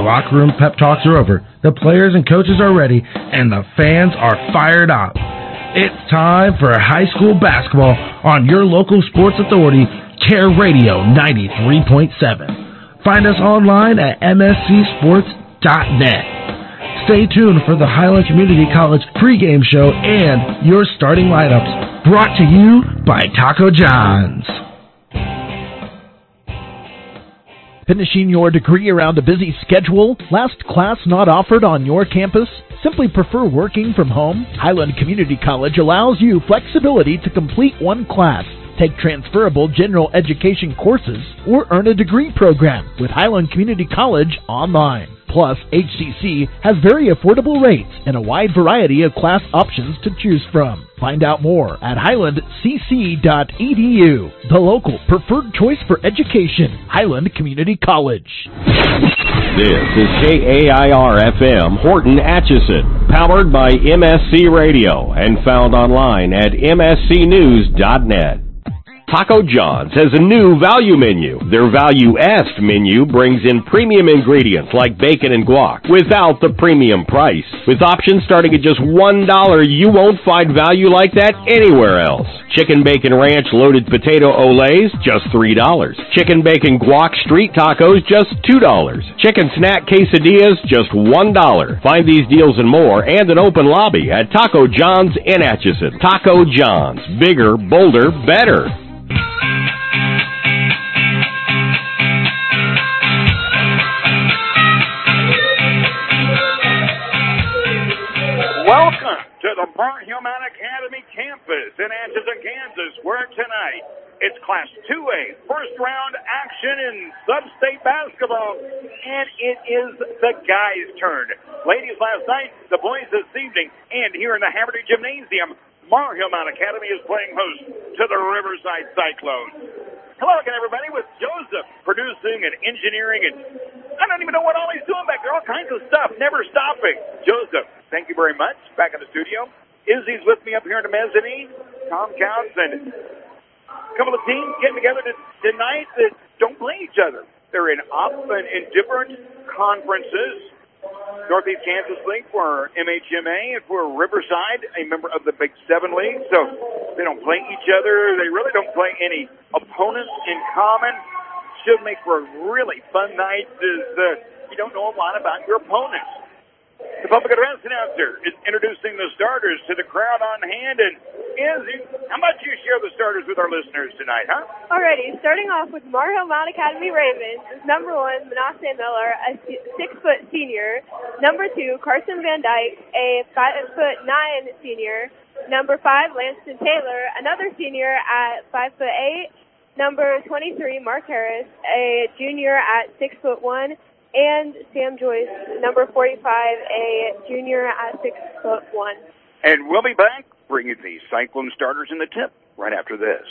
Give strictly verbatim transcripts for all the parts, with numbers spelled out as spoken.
locker room pep talks are over, the players and coaches are ready, and the fans are fired up. It's time for high school basketball on your local sports authority, Care Radio ninety-three point seven. Find us online at m s c sports dot net. Stay tuned for the Highland Community College pregame show and your starting lineups, brought to you by Taco John's. Finishing your degree around a busy schedule? Last class not offered on your campus? Simply prefer working from home? Highland Community College allows you flexibility to complete one class, take transferable general education courses, or earn a degree program with Highland Community College online. Plus, H C C has very affordable rates and a wide variety of class options to choose from. Find out more at highland c c dot e d u, the local preferred choice for education, Highland Community College. This is K A I R F M Horton Atchison, powered by M S C Radio and found online at m s c news dot net. Taco John's has a new value menu. Their Value-est menu brings in premium ingredients like bacon and guac without the premium price. With options starting at just one dollar, you won't find value like that anywhere else. Chicken bacon ranch loaded potato olays, just three dollars. Chicken bacon guac street tacos, just two dollars. Chicken snack quesadillas, just one dollar. Find these deals and more and an open lobby at Taco John's in Atchison. Taco John's. Bigger, bolder, better. Welcome to the Bar-Human Academy campus in Atchison, Kansas, where tonight it's Class two A first round action in sub-state basketball, and it is the guys' turn. Ladies last night, the boys this evening, and here in the Haverty Gymnasium, Bar-Human Academy is playing host to the Riverside Cyclones. Hello again, everybody, with Joseph producing and engineering, and I don't even know what all he's doing back there. All kinds of stuff, never stopping. Joseph, thank you very much. Back in the studio. Izzy's with me up here in the mezzanine. Tom Counts and a couple of teams getting together to, tonight that don't play each other. They're in up and in different conferences. Northeast Kansas League for M H M A, and for Riverside, a member of the Big Seven League. So they don't play each other. They really don't play any opponents in common. Should make for a really fun night, as uh, you don't know a lot about your opponents. The public address announcer is introducing the starters to the crowd on hand. And Izzy, how about you share the starters with our listeners tonight, huh? Alrighty, starting off with Mar-Hill Mount Academy Ravens is number one, Manasseh Miller, a six-foot senior. Number two, Carson Van Dyke, a five-foot-nine senior. Number five, Lanston Taylor, another senior at five-foot-eight. Number twenty-three, Mark Harris, a junior at six-foot-one. And Sam Joyce, number forty-five, a junior at six foot one. And we'll be back bringing the Cyclone starters in the tip right after this.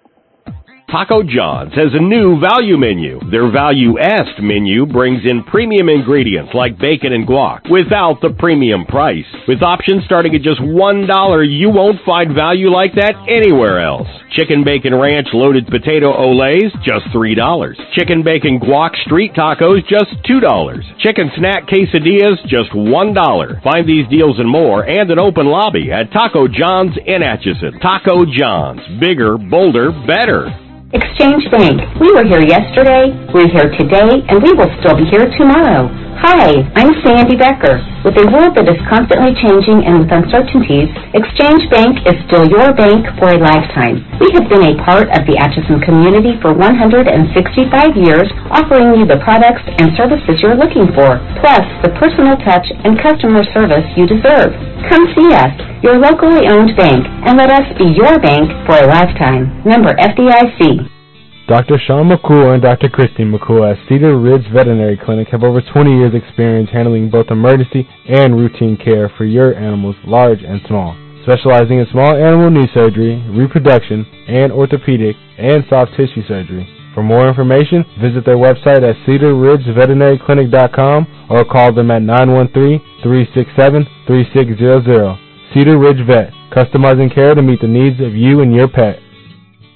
Taco John's has a new value menu. Their Value-est menu brings in premium ingredients like bacon and guac without the premium price. With options starting at just one dollar, you won't find value like that anywhere else. Chicken bacon ranch loaded potato olays, just three dollars. Chicken bacon guac street tacos, just two dollars. Chicken snack quesadillas, just one dollar. Find these deals and more and an open lobby at Taco John's in Atchison. Taco John's. Bigger, bolder, better. Exchange Bank. We were here yesterday, we're here today, and we will still be here tomorrow. Hi, I'm Sandy Becker. With a world that is constantly changing and with uncertainties, Exchange Bank is still your bank for a lifetime. We have been a part of the Atchison community for one hundred sixty-five years, offering you the products and services you're looking for, plus the personal touch and customer service you deserve. Come see us, your locally owned bank, and let us be your bank for a lifetime. Member F D I C. Doctor Sean McCool and Doctor Christine McCool at Cedar Ridge Veterinary Clinic have over twenty years experience handling both emergency and routine care for your animals, large and small. Specializing in small animal knee surgery, reproduction, and orthopedic and soft tissue surgery. For more information, visit their website at cedar ridge veterinary clinic dot com or call them at nine one three, three six seven, three six zero zero. Cedar Ridge Vet, customizing care to meet the needs of you and your pet.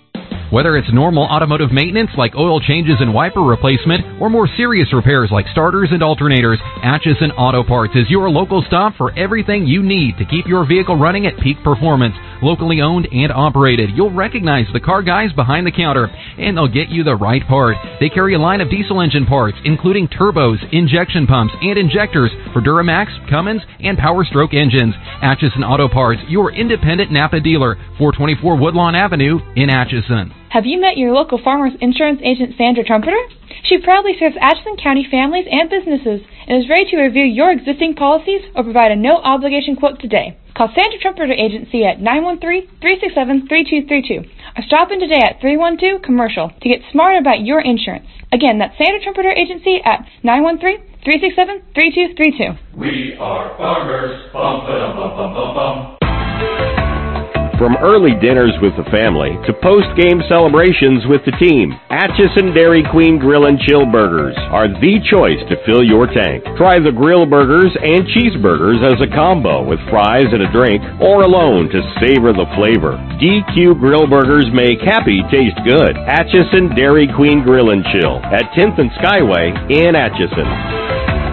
Whether it's normal automotive maintenance like oil changes and wiper replacement, or more serious repairs like starters and alternators, Atchison Auto Parts is your local stop for everything you need to keep your vehicle running at peak performance. Locally owned and operated, you'll recognize the car guys behind the counter, and they'll get you the right part. They carry a line of diesel engine parts, including turbos, injection pumps, and injectors for Duramax, Cummins, and Power Stroke engines. Atchison Auto Parts, your independent Napa dealer, four twenty-four Woodlawn Avenue in Atchison. Have you met your local Farmers Insurance agent, Sandra Trumpeter? She proudly serves Atchison County families and businesses and is ready to review your existing policies or provide a no-obligation quote today. Call Sandra Trumpeter Agency at nine one three, three six seven, three two three two or stop in today at three one two Commercial to get smarter about your insurance. Again, that's Sandra Trumpeter Agency at nine one three, three six seven, three two three two. We are farmers. Bum, ba-dum, bum, bum, bum, bum. From early dinners with the family to post-game celebrations with the team, Atchison Dairy Queen Grill and Chill Burgers are the choice to fill your tank. Try the grill burgers and cheeseburgers as a combo with fries and a drink, or alone to savor the flavor. D Q Grill Burgers make happy taste good. Atchison Dairy Queen Grill and Chill at tenth and Skyway in Atchison.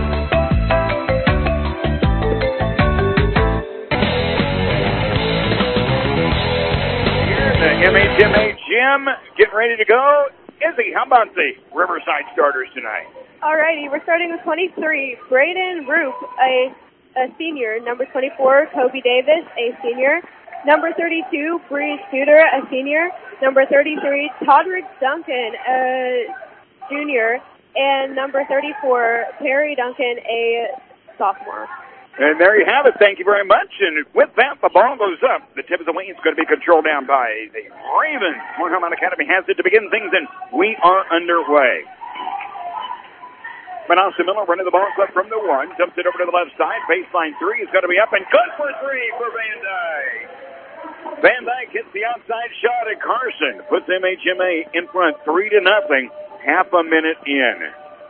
M H M A Gym getting ready to go. Izzy, how about the Riverside starters tonight? Alrighty, we're starting with twenty-three, Braden Roop, a, a senior. Number twenty-four, Kobe Davis, a senior. Number thirty-two, Bree Studer, a senior. Number thirty-three, Todrick Duncan, a junior. And number thirty-four, Perry Duncan, a sophomore. And there you have it. Thank you very much. And with that, the ball goes up. The tip of the wing is going to be controlled down by the Ravens. Moorhead Academy has it to begin things, and we are underway. Manasa Miller running the ball up from the one. Dumps it over to the left side. Baseline three is going to be up and good for three for Van Dyke. Van Dyke hits the outside shot at Carson. Puts M H M A in front three to nothing. Half a minute in.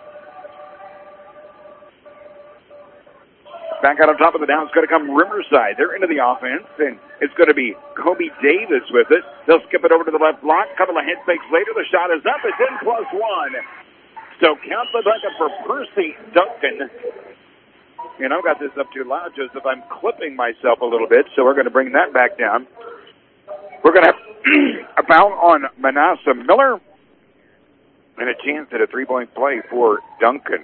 Back out on top of the down, it's going to come Riverside. They're into the offense, and it's going to be Kobe Davis with it. They'll skip it over to the left block. Couple of head fakes later, the shot is up. It's in plus one. So count the bucket for Percy Duncan. And I've got this up too loud, Joseph. I'm clipping myself a little bit, so we're going to bring that back down. We're going to have a foul on Manasa Miller and a chance at a three-point play for Duncan.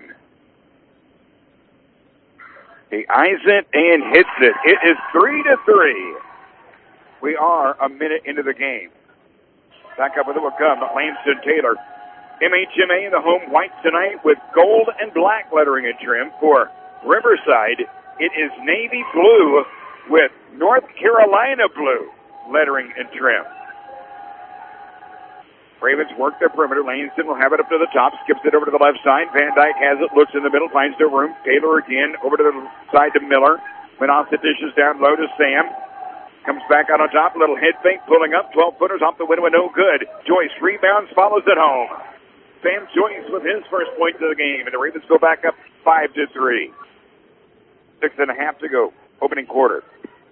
He eyes it and hits it. It is three to three. We are a minute into the game. Back up with it will come Langston Taylor. M H M A in the home white tonight with gold and black lettering and trim. For Riverside, it is navy blue with North Carolina blue lettering and trim. Ravens work their perimeter. Langston will have it up to the top. Skips it over to the left side. Van Dyke has it. Looks in the middle. Finds no room. Taylor again. Over to the side to Miller. Went off the dishes down low to Sam. Comes back out on top. Little head fake. Pulling up. twelve-footers off the window. No good. Joyce rebounds. Follows it home. Sam Joyce with his first point of the game. And the Ravens go back up five to three. Six and a half to go. Opening quarter.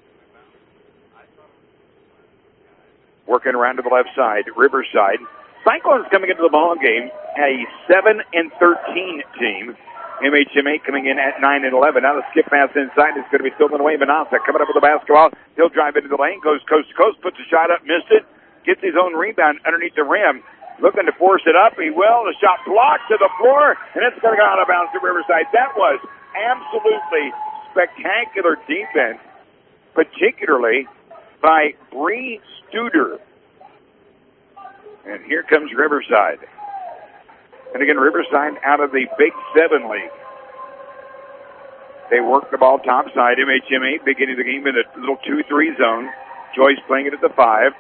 Working around to the left side. Riverside. Cyclones coming into the ball game, a seven and thirteen team. M H M A coming in at nine and eleven. Now the skip pass inside is going to be stolen away. Manasa coming up with the basketball. He'll drive into the lane, goes coast to coast, puts a shot up, missed it, gets his own rebound underneath the rim. Looking to force it up. He will. The shot blocked to the floor, and it's going to go out of bounds to Riverside. That was absolutely spectacular defense, particularly by Bree Studer. And here comes Riverside. And again, Riverside out of the Big Seven League. They work the ball topside. M H M A beginning the game in a little two three zone. Joyce playing it at the five.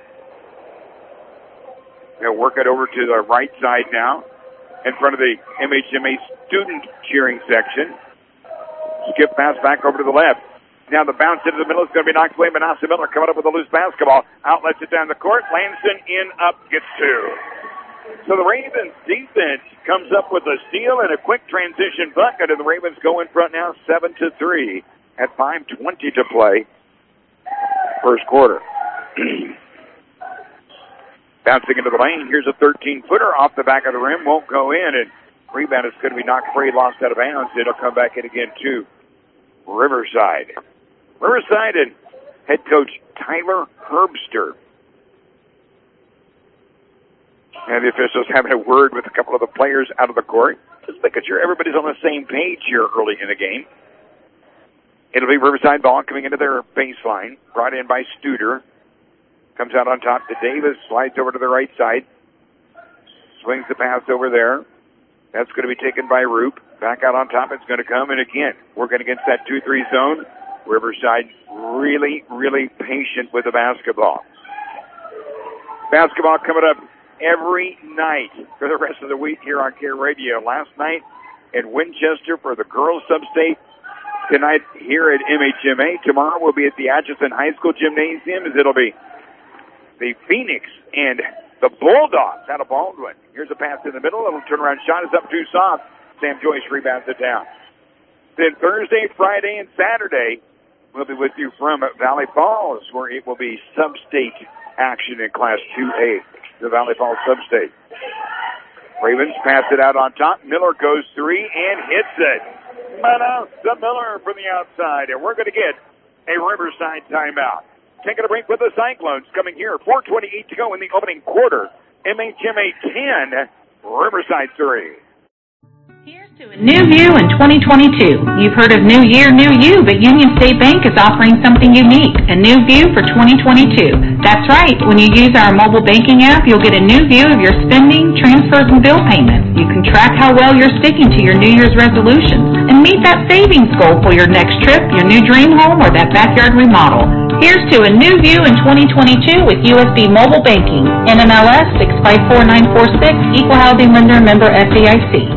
They'll work it over to the right side now in front of the M H M A student cheering section. Skip pass back over to the left. Now the bounce into the middle is going to be knocked away. Manasa Miller coming up with a loose basketball. Outlets it down the court. Langston in, up, gets two. So the Ravens defense comes up with a steal and a quick transition bucket, and the Ravens go in front now seven to three at five twenty to play. First quarter. Bouncing into the lane. Here's a thirteen-footer off the back of the rim. Won't go in. And rebound is going to be knocked free, lost out of bounds. It'll come back in again to Riverside. Riverside and head coach Tyler Herbster. And the officials having a word with a couple of the players out of the court. Just making sure everybody's on the same page here early in the game. It'll be Riverside ball coming into their baseline. Brought in by Studer. Comes out on top to Davis. Slides over to the right side. Swings the pass over there. That's going to be taken by Roop. Back out on top. It's going to come. And again, working against that two three zone. Riverside really, really patient with the basketball. Basketball coming up every night for the rest of the week here on Care Radio. Last night in Winchester for the girls sub-state. Tonight here at M H M A. Tomorrow we'll be at the Atchison High School Gymnasium as it'll be the Phoenix and the Bulldogs out of Baldwin. Here's a pass in the middle. A little turnaround shot is up too soft. Sam Joyce rebounds it down. Then Thursday, Friday, and Saturday, we'll be with you from Valley Falls, where it will be sub-state action in Class two A, the Valley Falls sub-state. Ravens pass it out on top. Miller goes three and hits it. Manasa Miller from the outside, and we're going to get a Riverside timeout. Taking a break with the Cyclones coming here. four twenty-eight to go in the opening quarter. M H M A ten, Riverside three. Here's to a new view in twenty twenty-two. You've heard of New Year, New You, but Union State Bank is offering something unique, a new view for twenty twenty-two. That's right. When you use our mobile banking app, you'll get a new view of your spending, transfers, and bill payments. You can track how well you're sticking to your New Year's resolutions and meet that savings goal for your next trip, your new dream home, or that backyard remodel. Here's to a new view in twenty twenty-two with U S B Mobile Banking. N M L S six five four nine four six, Equal Housing Lender, member F D I C.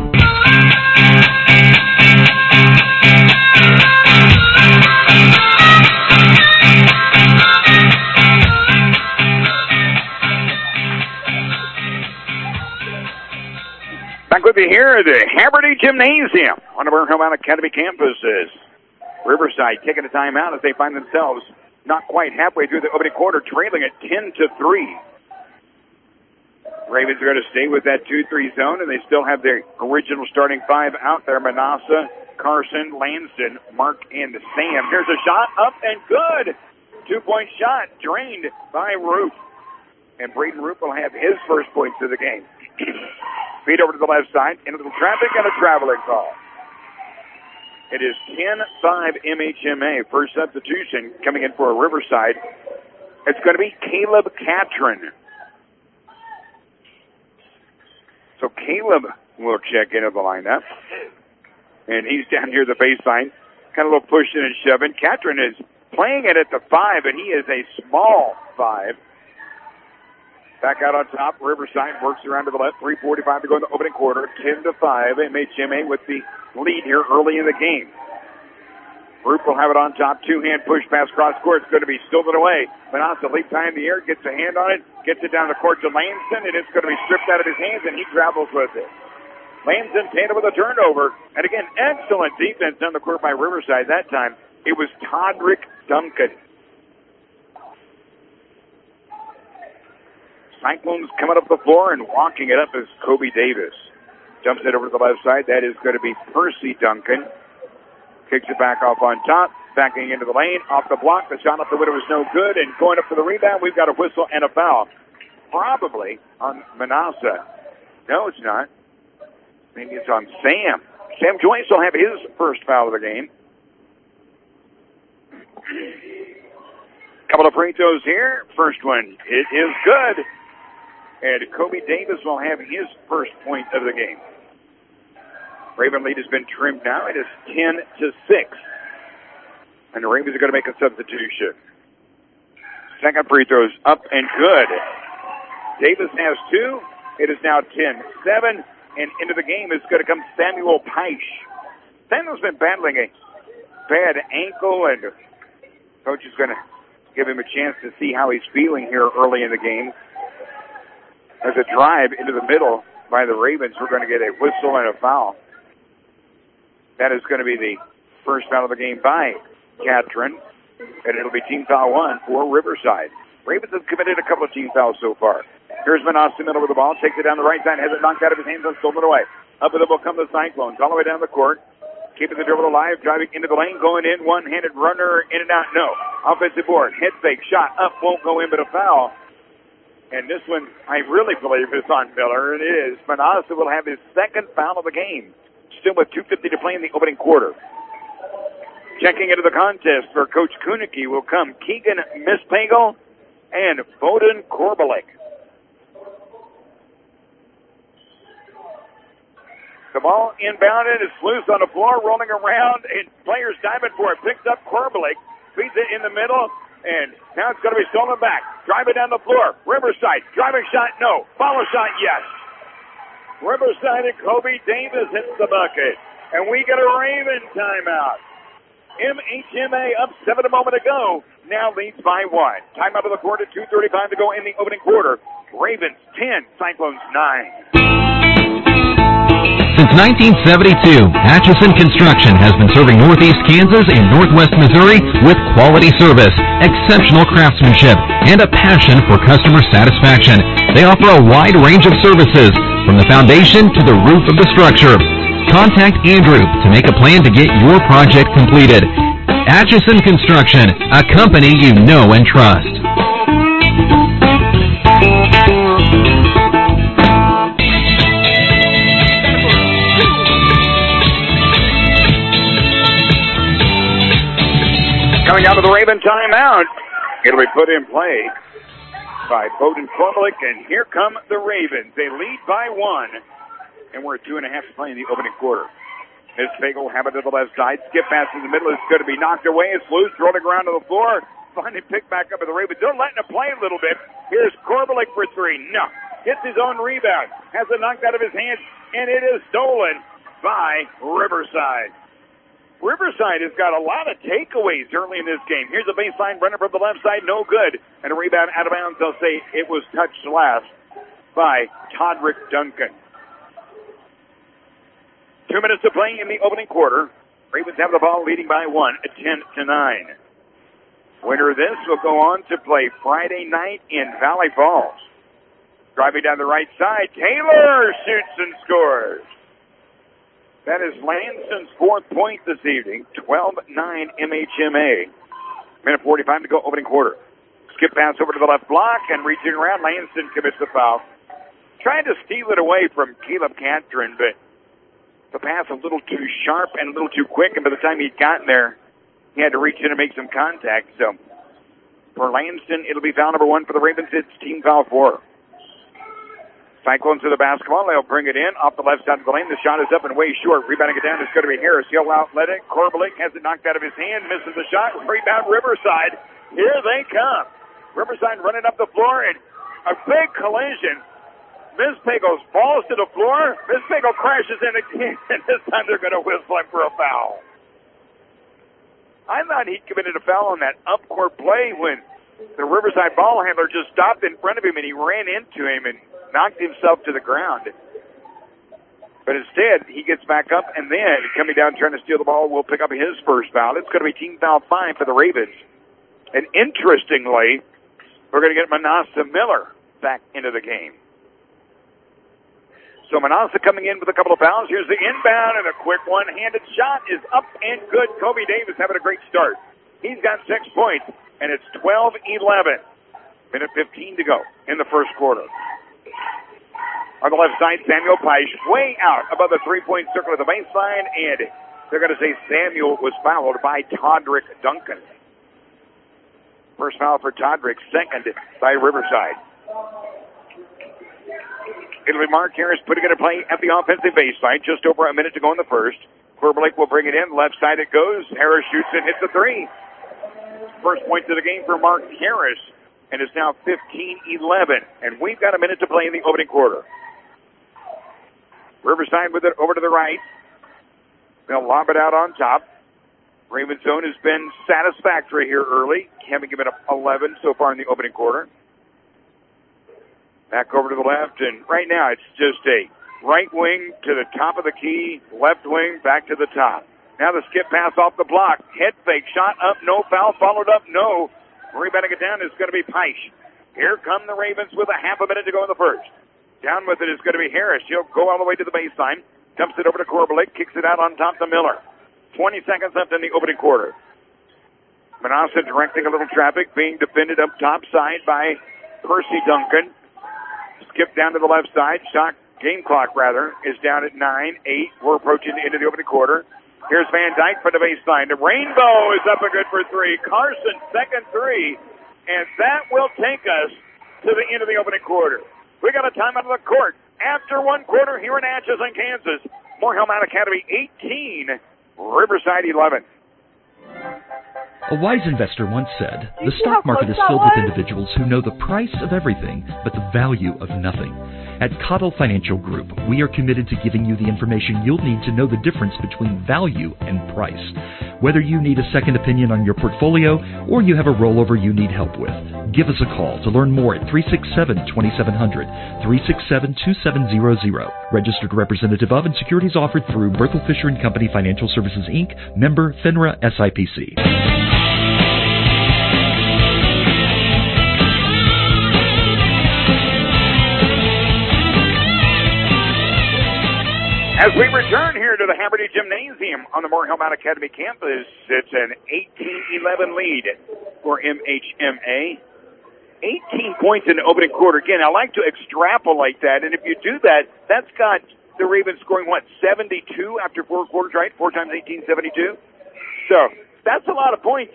Back with you here at the Haverty Gymnasium, one of our Hillman Academy campuses. Riverside taking a timeout as they find themselves not quite halfway through the opening quarter, trailing at ten to three. Ravens are going to stay with that two three zone, and they still have their original starting five out there. Manassa, Carson, Lanston, Mark, and Sam. Here's a shot, up and good. Two-point shot, drained by Roop. And Braden Roop will have his first points of the game. Feed over to the left side, into the traffic, and a traveling call. It is ten five M H M A. First substitution coming in for a Riverside. It's going to be Caleb Catron. So Caleb will check into the lineup. And he's down here at the baseline. Kind of a little pushing and shoving. Catron is playing it at the five, and he is a small five. Back out on top, Riverside works around to the left. three forty-five to go in the opening quarter. ten to five, M H M A with the lead here early in the game. Roop will have it on top. Two-hand push pass cross court. It's going to be stolen away. Manassa leaps high in the air, gets a hand on it, gets it down the court to Lanston, and it's going to be stripped out of his hands, and he travels with it. Lanston tandem with a turnover. And again, excellent defense on the court by Riverside. That time, it was Todrick Duncan. Cyclones coming up the floor and walking it up is Kobe Davis. Jumps it over to the left side. That is going to be Percy Duncan. Kicks it back off on top. Backing into the lane. Off the block. The shot up the window was no good. And going up for the rebound, we've got a whistle and a foul. Probably on Manassa. No, it's not. Maybe it's on Sam. Sam Joyce will have his first foul of the game. Couple of free throws here. First one, it is good. And Kobe Davis will have his first point of the game. Raven lead has been trimmed now. It is ten to six. And the Ravens are going to make a substitution. Second free throws up and good. Davis has two. It is now ten seven. And into the game is going to come Samuel Peisch. Samuel's been battling a bad ankle, and coach is going to give him a chance to see how he's feeling here early in the game. There's a drive into the middle by the Ravens. We're going to get a whistle and a foul. That is going to be the first foul of the game by Catron, and it'll be team foul one for Riverside. Ravens have committed a couple of team fouls so far. Here's Manasa Miller with the ball. Takes it down the right side. Has it knocked out of his hands and stolen away. Up with the ball come the Cyclones. All the way down the court. Keeping the dribble alive. Driving into the lane. Going in. One-handed runner. In and out. No. Offensive board. Head fake. Shot. Up. Won't go in, but a foul. And this one, I really believe, is on Miller. It is. Manasa will have his second foul of the game. Still with two fifty to play in the opening quarter. Checking into the contest for Coach Kunicki will come Keegan Mispagel and Bowden Korbelik. The ball inbounded, is loose on the floor, rolling around, and players diving for it. Picks up Korbelik, feeds it in the middle, and now it's going to be stolen back. Driving down the floor. Riverside, driving shot, no. Follow shot, yes. Riverside and Kobe Davis hits the bucket. And we get a Raven timeout. M H M A up seven a moment ago, now leads by one. Timeout of the quarter, two thirty-five to go in the opening quarter. Ravens ten, Cyclones nine. Since nineteen seventy-two, Atchison Construction has been serving Northeast Kansas and Northwest Missouri with quality service, exceptional craftsmanship, and a passion for customer satisfaction. They offer a wide range of services, from the foundation to the roof of the structure. Contact Andrew to make a plan to get your project completed. Atchison Construction, a company you know and trust. Coming out of the Raven timeout, it'll be put in play by Bowden Korbelik, and here come the Ravens. They lead by one, and we're at two and a half to play in the opening quarter. Mispagel will have it to the left side. Skip pass in the middle is going to be knocked away. It's loose, rolling around to the floor. Finally picked back up at the Ravens. They're letting it play a little bit. Here's Korbelik for three. No. Hits his own rebound. Has it knocked out of his hands, and it is stolen by Riverside. Riverside has got a lot of takeaways early in this game. Here's a baseline runner from the left side, no good. And a rebound out of bounds. They'll say it was touched last by Todrick Duncan. Two minutes to play in the opening quarter. Ravens have the ball leading by one at ten to nine. Winner of this will go on to play Friday night in Valley Falls. Driving down the right side, Taylor shoots and scores. That is Lanson's fourth point this evening, twelve nine M H M A. Minute forty-five to go, opening quarter. Skip pass over to the left block, and reaching around, Lanson commits the foul. Trying to steal it away from Caleb Catron, but the pass a little too sharp and a little too quick, and by the time he'd gotten there, he had to reach in and make some contact. So for Lanston, it'll be foul number one for the Ravens. It's team foul four. Cyclones to the basketball. They'll bring it in off the left side of the lane. The shot is up and way short. Rebounding it down is going to be Harris. He'll outlet it. Korbelik has it knocked out of his hand. Misses the shot. Rebound Riverside. Here they come. Riverside running up the floor, and a big collision. Mispagel falls to the floor. Mispagel crashes in again, and this time they're going to whistle him for a foul. I thought he committed a foul on that up-court play when the Riverside ball handler just stopped in front of him, and he ran into him and knocked himself to the ground. But instead, he gets back up, and then coming down trying to steal the ball will pick up his first foul. It's going to be team foul five for the Ravens. And interestingly, we're going to get Manasa Miller back into the game. So Manasa coming in with a couple of fouls. Here's the inbound, and a quick one-handed shot is up and good. Kobe Davis having a great start. He's got six points, and it's twelve eleven. Minute fifteen to go in the first quarter. On the left side, Samuel Peisch way out above the three-point circle of the baseline, and they're going to say Samuel was fouled by Todrick Duncan. First foul for Todrick, second by Riverside. It'll be Mark Harris putting it in play at the offensive baseline. Just over a minute to go in the first. Korbelik will bring it in. Left side it goes. Harris shoots and hits the three. First point of the game for Mark Harris. And it's now fifteen eleven. And we've got a minute to play in the opening quarter. Riverside with it over to the right. They'll lob it out on top. Ravens zone has been satisfactory here early. Having given up eleven so far in the opening quarter. Back over to the left, and right now it's just a right wing to the top of the key, left wing back to the top. Now the skip pass off the block. Head fake, shot up, no foul, followed up, no. Rebounding it down is going to be Peisch. Here come the Ravens with a half a minute to go in the first. Down with it is going to be Harris. He'll go all the way to the baseline. Dumps it over to Korbelik. Kicks it out on top to Miller. twenty seconds left in the opening quarter. Manassa directing a little traffic, being defended up top side by Percy Duncan. Skip down to the left side. Shot game clock, rather, is down at nine, eight. We're approaching the end of the opening quarter. Here's Van Dyke for the baseline. The Rainbow is up and good for three. Carson, second three. And that will take us to the end of the opening quarter. We got a timeout of the court. After one quarter here in Atchison, Kansas. Morehill Mount Academy eighteen, Riverside eleven. A wise investor once said, "The stock market is filled with individuals who know the price of everything but the value of nothing." At Cottle Financial Group, we are committed to giving you the information you'll need to know the difference between value and price. Whether you need a second opinion on your portfolio or you have a rollover you need help with, give us a call to learn more at three six seven, two seven zero zero, three six seven, two seven zero zero. Registered representative of and securities offered through Berthel Fisher and Company Financial Services, Incorporated, member FINRA S I P C. As we return here to the Haverty Gymnasium on the Morehill Mount Academy campus, it's an eighteen eleven lead for M H M A. eighteen points in the opening quarter. Again, I like to extrapolate that, and if you do that, that's got the Ravens scoring, what, seventy-two after four quarters, right? Four times eighteen, seventy-two. So, that's a lot of points.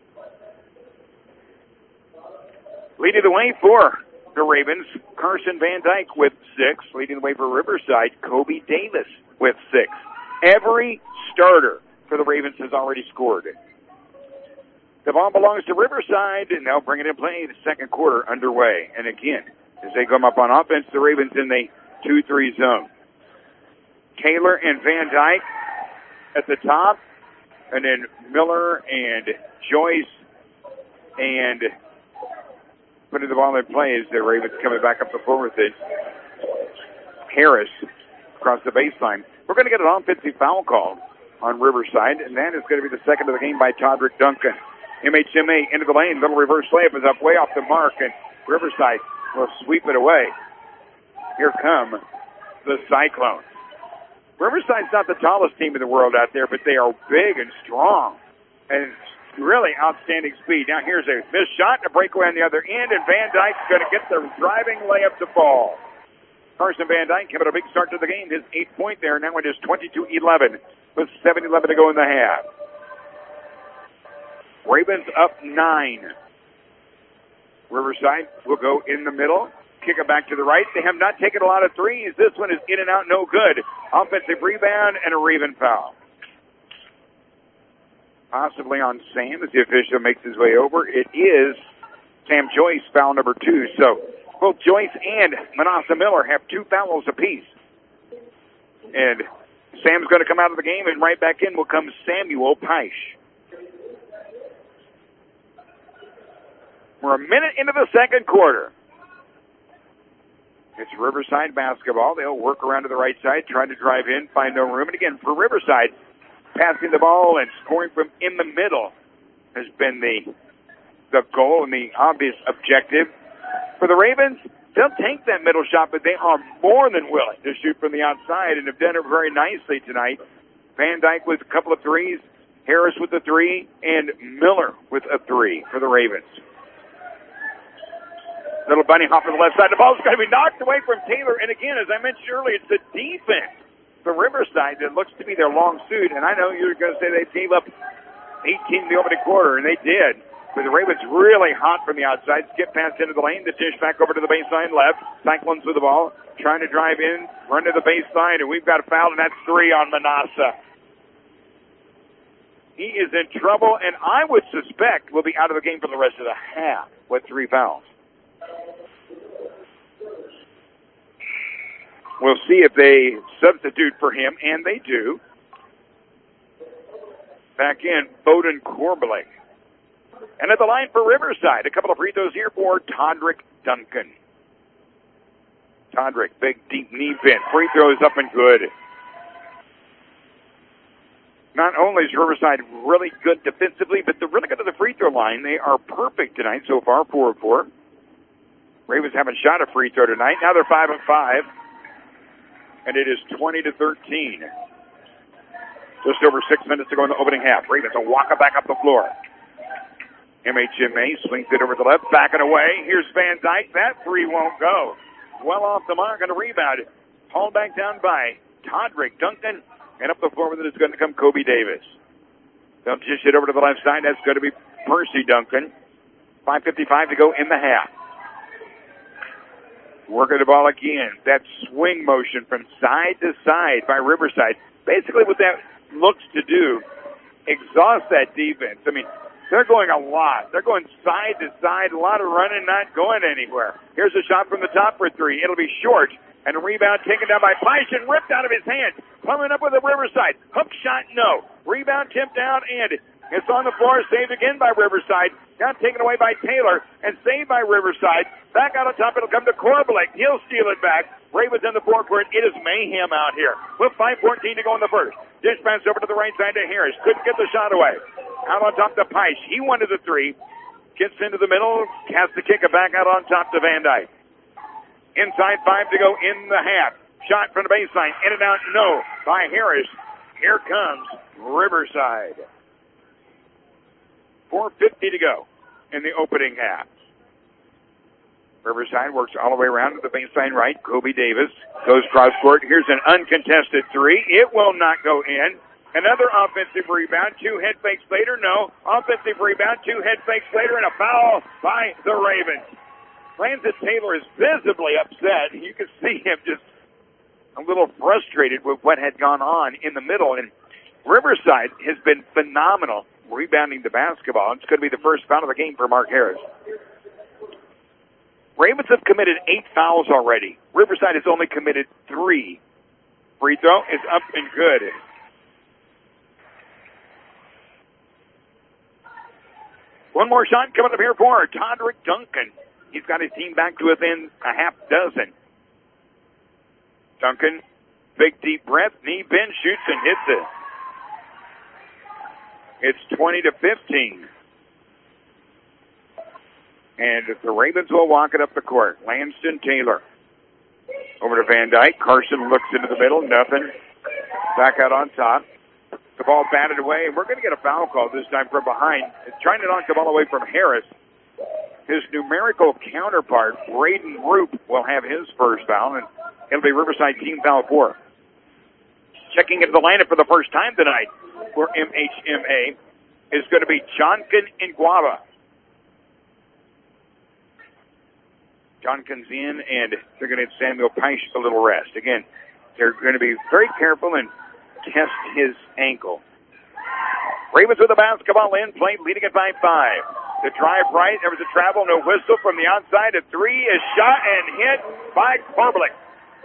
Leading the way for the Ravens, Carson Van Dyke with six. Leading the way for Riverside, Kobe Davis with six. Every starter for the Ravens has already scored. The ball belongs to Riverside, and they'll bring it in play. The second quarter underway. And again, as they come up on offense, the Ravens in the two three zone. Taylor and Van Dyke at the top, and then Miller and Joyce and putting the ball in play is the Ravens coming back up the floor with it. Harris across the baseline. We're going to get an offensive foul call on Riverside, and that is going to be the second of the game by Todrick Duncan. M H M A into the lane. Little reverse layup is up way off the mark, and Riverside will sweep it away. Here come the Cyclones. Riverside's not the tallest team in the world out there, but they are big and strong and really outstanding speed. Now here's a missed shot and a breakaway on the other end, and Van Dyke's going to get the driving layup to fall. Carson Van Dyke giving a big start to the game. His eighth point there. Now it is twenty-two eleven with seven eleven to go in the half. Ravens up nine. Riverside will go in the middle. Kick it back to the right. They have not taken a lot of threes. This one is in and out, no good. Offensive rebound and a Raven foul. Possibly on Sam as the official makes his way over. It is Sam Joyce, foul number two. So both Joyce and Manassa Miller have two fouls apiece. And Sam's going to come out of the game, and right back in will come Samuel Peisch. We're a minute into the second quarter. It's Riverside basketball. They'll work around to the right side, try to drive in, find no room. And again, for Riverside, passing the ball and scoring from in the middle has been the the goal and the obvious objective. For the Ravens, they'll take that middle shot, but they are more than willing to shoot from the outside and have done it very nicely tonight. Van Dyke with a couple of threes, Harris with a three, and Miller with a three for the Ravens. Little bunny hop on the left side. The ball's going to be knocked away from Taylor. And again, as I mentioned earlier, it's the defense for Riverside that looks to be their long suit. And I know you're going to say they gave up eighteen in the opening quarter, and they did. But the Ravens really hot from the outside. Skip pass into the lane. The dish back over to the baseline left. Cyclones with the ball. Trying to drive in. Run to the baseline. And we've got a foul, and that's three on Manassa. He is in trouble, and I would suspect will be out of the game for the rest of the half with three fouls. We'll see if they substitute for him, and they do. Back in, Bowden Korbelik. And at the line for Riverside, a couple of free throws here for Todrick Duncan. Todrick, big, deep knee bend. Free throws up and good. Not only is Riverside really good defensively, but they're really good at the free throw line. They are perfect tonight so far, four of four. Ravens haven't shot a free throw tonight. Now they're five and five, and it is twenty to thirteen. Just over six minutes to go in the opening half. Ravens will walk it back up the floor. M H M A swings it over the left, back and away. Here's Van Dyke. That three won't go. Well off the mark on a rebound. Hauled back down by Todrick Duncan, and up the floor with it is going to come Kobe Davis. They'll dish it over to the left side. That's going to be Percy Duncan. five fifty-five to go in the half. Working the ball again. That swing motion from side to side by Riverside. Basically what that looks to do, exhaust that defense. I mean, they're going a lot. They're going side to side, a lot of running, not going anywhere. Here's a shot from the top for three. It'll be short. And a rebound taken down by Peisch and ripped out of his hand. Coming up with a Riverside. Hook shot, no. Rebound tipped out, and it's on the floor. Saved again by Riverside. Now taken away by Taylor and saved by Riverside. Back out on top, it'll come to Korbalek. He'll steal it back. Ravens in the forecourt. It is mayhem out here. With five fourteen to go in the first. Dish pass over to the right side to Harris. Couldn't get the shot away. Out on top to Peisch. He wanted the three. Gets into the middle. Has to kick it back out on top to Van Dyke. Inside five to go in the half. Shot from the baseline. In and out, no. By Harris. Here comes Riverside. four fifty to go in the opening half. Riverside works all the way around to the baseline right. Kobe Davis goes cross court. Here's an uncontested three. It will not go in. Another offensive rebound. Two head fakes later. No. Offensive rebound. Two head fakes later. And a foul by the Ravens. Landon Taylor is visibly upset. You can see him just a little frustrated with what had gone on in the middle. And Riverside has been phenomenal rebounding the basketball. It's going to be the first foul of the game for Mark Harris. Ravens have committed eight fouls already. Riverside has only committed three. Free throw is up and good. One more shot coming up here for Todrick Duncan. He's got his team back to within a half dozen. Duncan, big deep breath, knee bend, shoots and hits it. It's twenty to fifteen. And the Ravens will walk it up the court. Lanston Taylor. Over to Van Dyke. Carson looks into the middle. Nothing. Back out on top. The ball batted away. And we're going to get a foul call this time from behind. It's trying to knock the ball away from Harris. His numerical counterpart, Braden Roop, will have his first foul. And it'll be Riverside team foul four. Checking into the lineup for the first time tonight for M H M A is going to be Jonkin Nguava. Jonkin's in, and they're going to have Samuel Peisch a little rest. Again, they're going to be very careful and test his ankle. Ravens with the basketball in play, leading it by five. The drive right, there was a travel, no whistle from the outside. A three is shot and hit by Korbalek.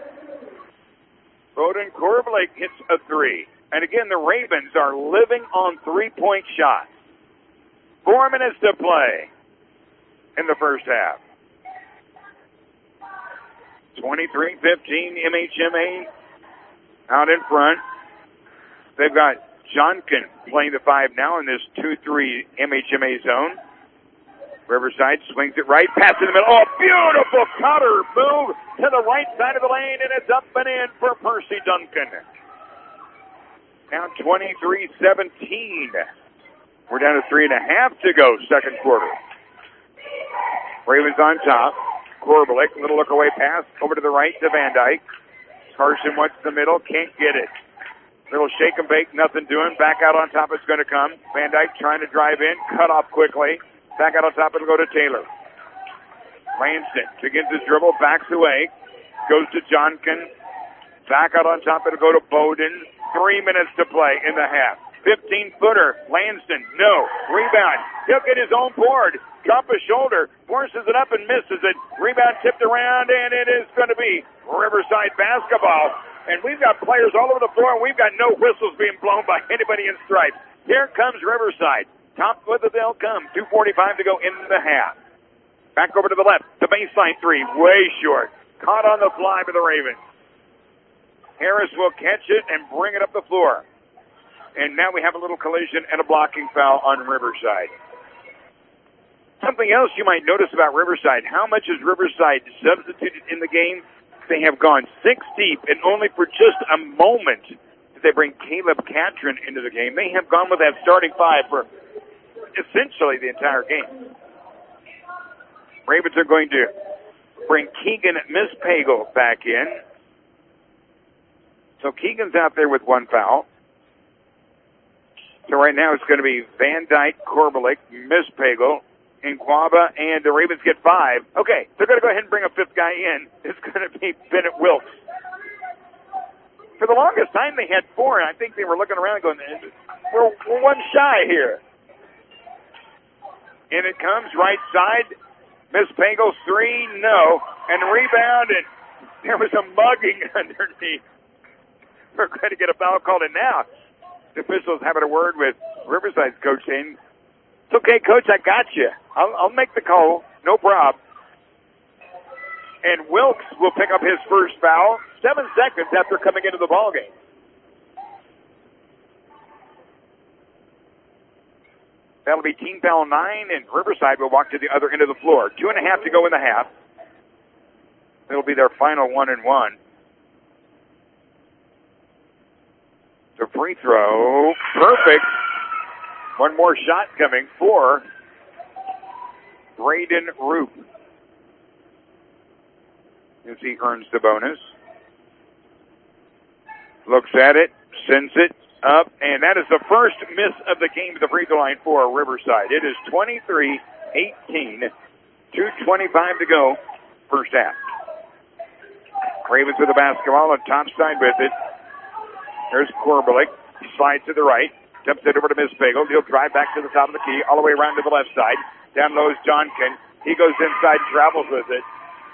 Bowden Korbalek hits a three. And again, the Ravens are living on three-point shots. Four minutes to play in the first half. twenty-three fifteen, M H M A out in front. They've got Jonkin playing the five now in this two three M H M A zone. Riverside swings it right, pass in the middle. Oh, beautiful cutter move to the right side of the lane, and it's up and in for Percy Duncan. Now twenty-three seventeen. We're down to three and a half to go, second quarter. Ravens on top. Korbalek, little look away pass over to the right to Van Dyke. Carson wants the middle, can't get it. Little shake and bake, nothing doing. Back out on top it's going to come. Van Dyke trying to drive in, cut off quickly. Back out on top it'll go to Taylor. Lanston begins his dribble, backs away, goes to Jonkin. Back out on top it'll go to Bowden. Three minutes to play in the half. fifteen-footer, Lanston, no. Rebound, he'll get his own board. Drop his shoulder, forces it up and misses it. Rebound tipped around, and it is going to be Riverside basketball. And we've got players all over the floor, and we've got no whistles being blown by anybody in stripes. Here comes Riverside. Top with it they'll come. two forty-five to go in the half. Back over to the left. The baseline three, way short. Caught on the fly by the Ravens. Harris will catch it and bring it up the floor. And now we have a little collision and a blocking foul on Riverside. Something else you might notice about Riverside, how much is Riverside substituted in the game? They have gone six deep, and only for just a moment did they bring Caleb Catron into the game. They have gone with that starting five for essentially the entire game. Ravens are going to bring Keegan Mispagel back in. So Keegan's out there with one foul. So right now it's going to be Van Dyke, Korbelik, Mispagel, Inquaba, and the Ravens get five. Okay, they're going to go ahead and bring a fifth guy in. It's going to be Bennett Wilkes. For the longest time they had four, and I think they were looking around going, we're, we're one shy here. In it comes, right side. Mispagel's three, no. And rebound, and there was a mugging underneath. We're going to get a foul called in now. The officials having a word with Riverside's coach saying, it's okay, coach, I got you. I'll, I'll make the call. No problem. And Wilkes will pick up his first foul seven seconds after coming into the ballgame. That'll be team foul nine, and Riverside will walk to the other end of the floor. Two and a half to go in the half. It'll be their final one and one. The free throw, perfect. One more shot coming for Braden Roop as he earns the bonus. Looks at it, sends it up, and that is the first miss of the game to the free throw line for Riverside. It is twenty-three eighteen, two twenty-five to go, first half. Ravens with the basketball on top side with it. There's Korbelik. He slides to the right. Dumps it over to Mispagel. He'll drive back to the top of the key, all the way around to the left side. Down low is Johnkin. He goes inside, travels with it.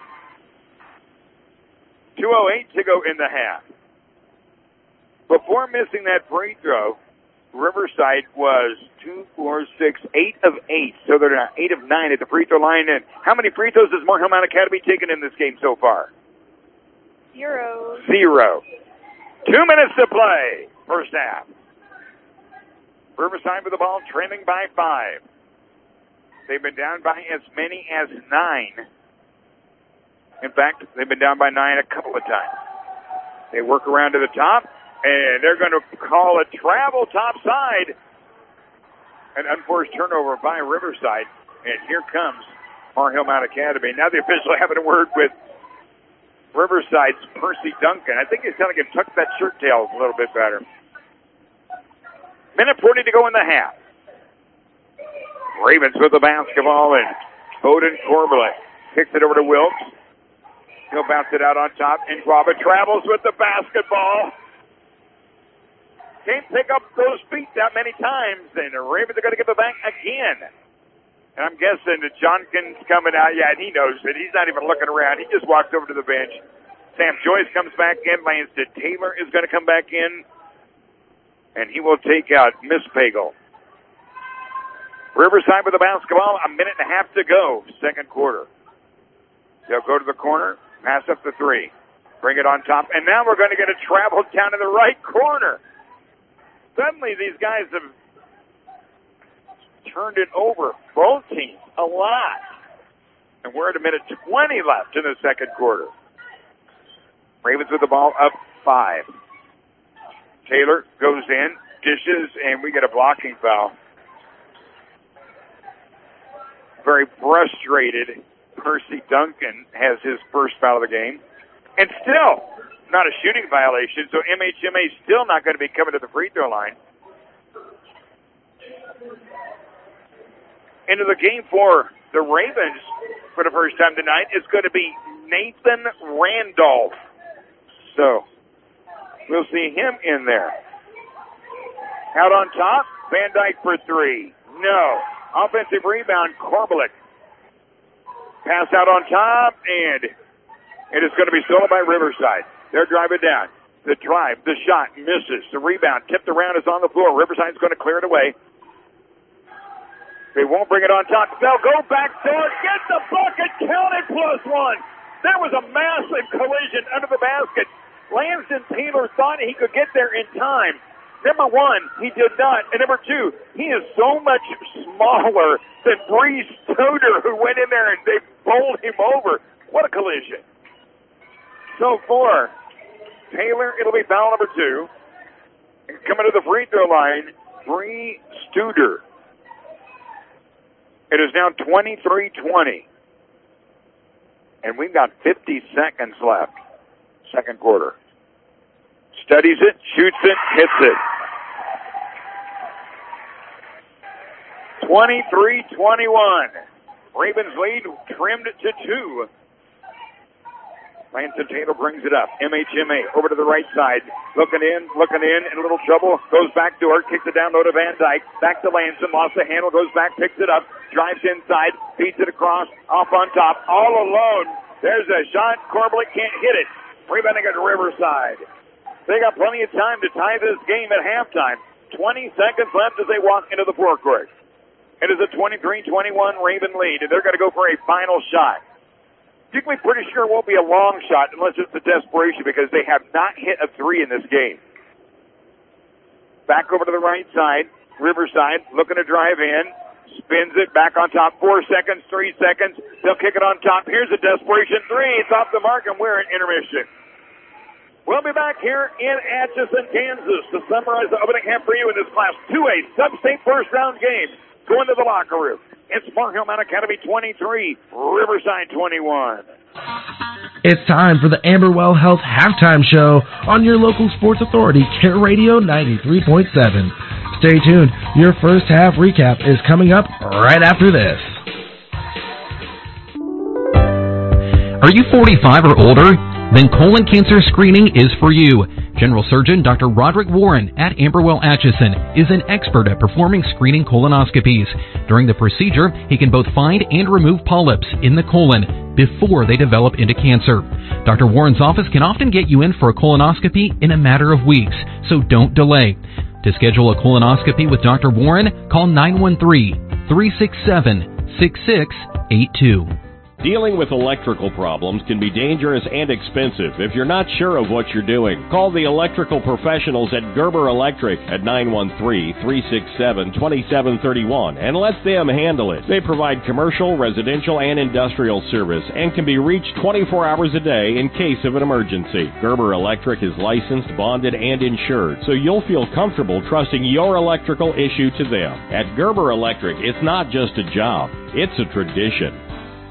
two oh eight to go in the half. Before missing that free throw, Riverside was two, four, six, eight of eight. So they're now eight of nine at the free throw line. And how many free throws has Morehill Mount Academy taken in this game so far? Zero. Zero. Two minutes to play, first half. Riverside with the ball, trailing by five. They've been down by as many as nine. In fact, they've been down by nine a couple of times. They work around to the top, and they're going to call a travel top side. An unforced turnover by Riverside. And here comes Morehill Mount Academy. Now the official having a word with Riverside's Percy Duncan. I think he's telling him tuck that shirt tail a little bit better. Minute forty to go in the half. Ravens with the basketball, and Bowden Korbelik kicks it over to Wilkes. He'll bounce it out on top. Inquaba travels with the basketball. Can't pick up those feet that many times, and the Ravens are going to give it back again. And I'm guessing that Johnkin's coming out. Yeah, and he knows it. He's not even looking around. He just walks over to the bench. Sam Joyce comes back in. Lanston Taylor is going to come back in. And he will take out Mispagel. Riverside with the basketball. A minute and a half to go. Second quarter. They'll go to the corner. Pass up the three. Bring it on top. And now we're going to get a travel down in the right corner. Suddenly these guys have turned it over, both teams, a lot. And we're at a minute twenty left in the second quarter. Ravens with the ball up five. Taylor goes in, dishes, and we get a blocking foul. Very frustrated. Percy Duncan has his first foul of the game. And still not a shooting violation, so M H M A is still not going to be coming to the free throw line. Into the game for the Ravens for the first time tonight is going to be Nathan Randolph. So we'll see him in there. Out on top, Van Dyke for three. No. Offensive rebound, Korbelik. Pass out on top, and it is going to be stolen by Riverside. They're driving down. The drive, the shot, misses. The rebound tipped around is on the floor. Riverside's going to clear it away. They won't bring it on top. They'll go back door, get the bucket, count it, plus one. There was a massive collision under the basket. Lanston Taylor thought he could get there in time. Number one, he did not. And number two, he is so much smaller than Bree Stoder, who went in there and they bowled him over. What a collision. So for Taylor, it'll be foul number two. And coming to the free throw line, Bree Stoder. It is now twenty-three twenty. And we've got fifty seconds left. Second quarter. Studies it, shoots it, hits it. twenty-three twenty-one. Ravens lead trimmed to two. Langston Taylor brings it up. M H M A over to the right side. Looking in, looking in, in a little trouble. Goes back to her, kicks it down low to Van Dyke. Back to Langston, lost the handle, goes back, picks it up, drives inside, feeds it across, off on top, all alone. There's a shot. Corbett can't hit it. Rebounding at Riverside. They got plenty of time to tie this game at halftime. twenty seconds left as they walk into the forecourt. It is a twenty-three twenty-one Raven lead, and they're going to go for a final shot. You can be pretty sure it won't be a long shot unless it's a desperation because they have not hit a three in this game. Back over to the right side. Riverside looking to drive in. Spins it back on top. Four seconds, three seconds. They'll kick it on top. Here's a desperation three. It's off the mark, and we're at intermission. We'll be back here in Atchison, Kansas to summarize the opening half for you in this Class two A Sub-State first-round game. Going to the locker room. It's Mar Hillman Academy twenty-three, Riverside twenty-one. It's time for the Amberwell Health Halftime Show on your local sports authority, Care Radio ninety-three point seven. Stay tuned. Your first half recap is coming up right after this. Are you forty-five or older? Then colon cancer screening is for you. General Surgeon Doctor Roderick Warren at Amberwell Atchison is an expert at performing screening colonoscopies. During the procedure, he can both find and remove polyps in the colon before they develop into cancer. Doctor Warren's office can often get you in for a colonoscopy in a matter of weeks, so don't delay. To schedule a colonoscopy with Doctor Warren, call nine one three, three six seven, six six eight two. Dealing with electrical problems can be dangerous and expensive if you're not sure of what you're doing. Call the electrical professionals at Gerber Electric at nine one three, three six seven, two seven three one and let them handle it. They provide commercial, residential, and industrial service and can be reached twenty-four hours a day in case of an emergency. Gerber Electric is licensed, bonded, and insured, so you'll feel comfortable trusting your electrical issue to them. At Gerber Electric, it's not just a job, it's a tradition.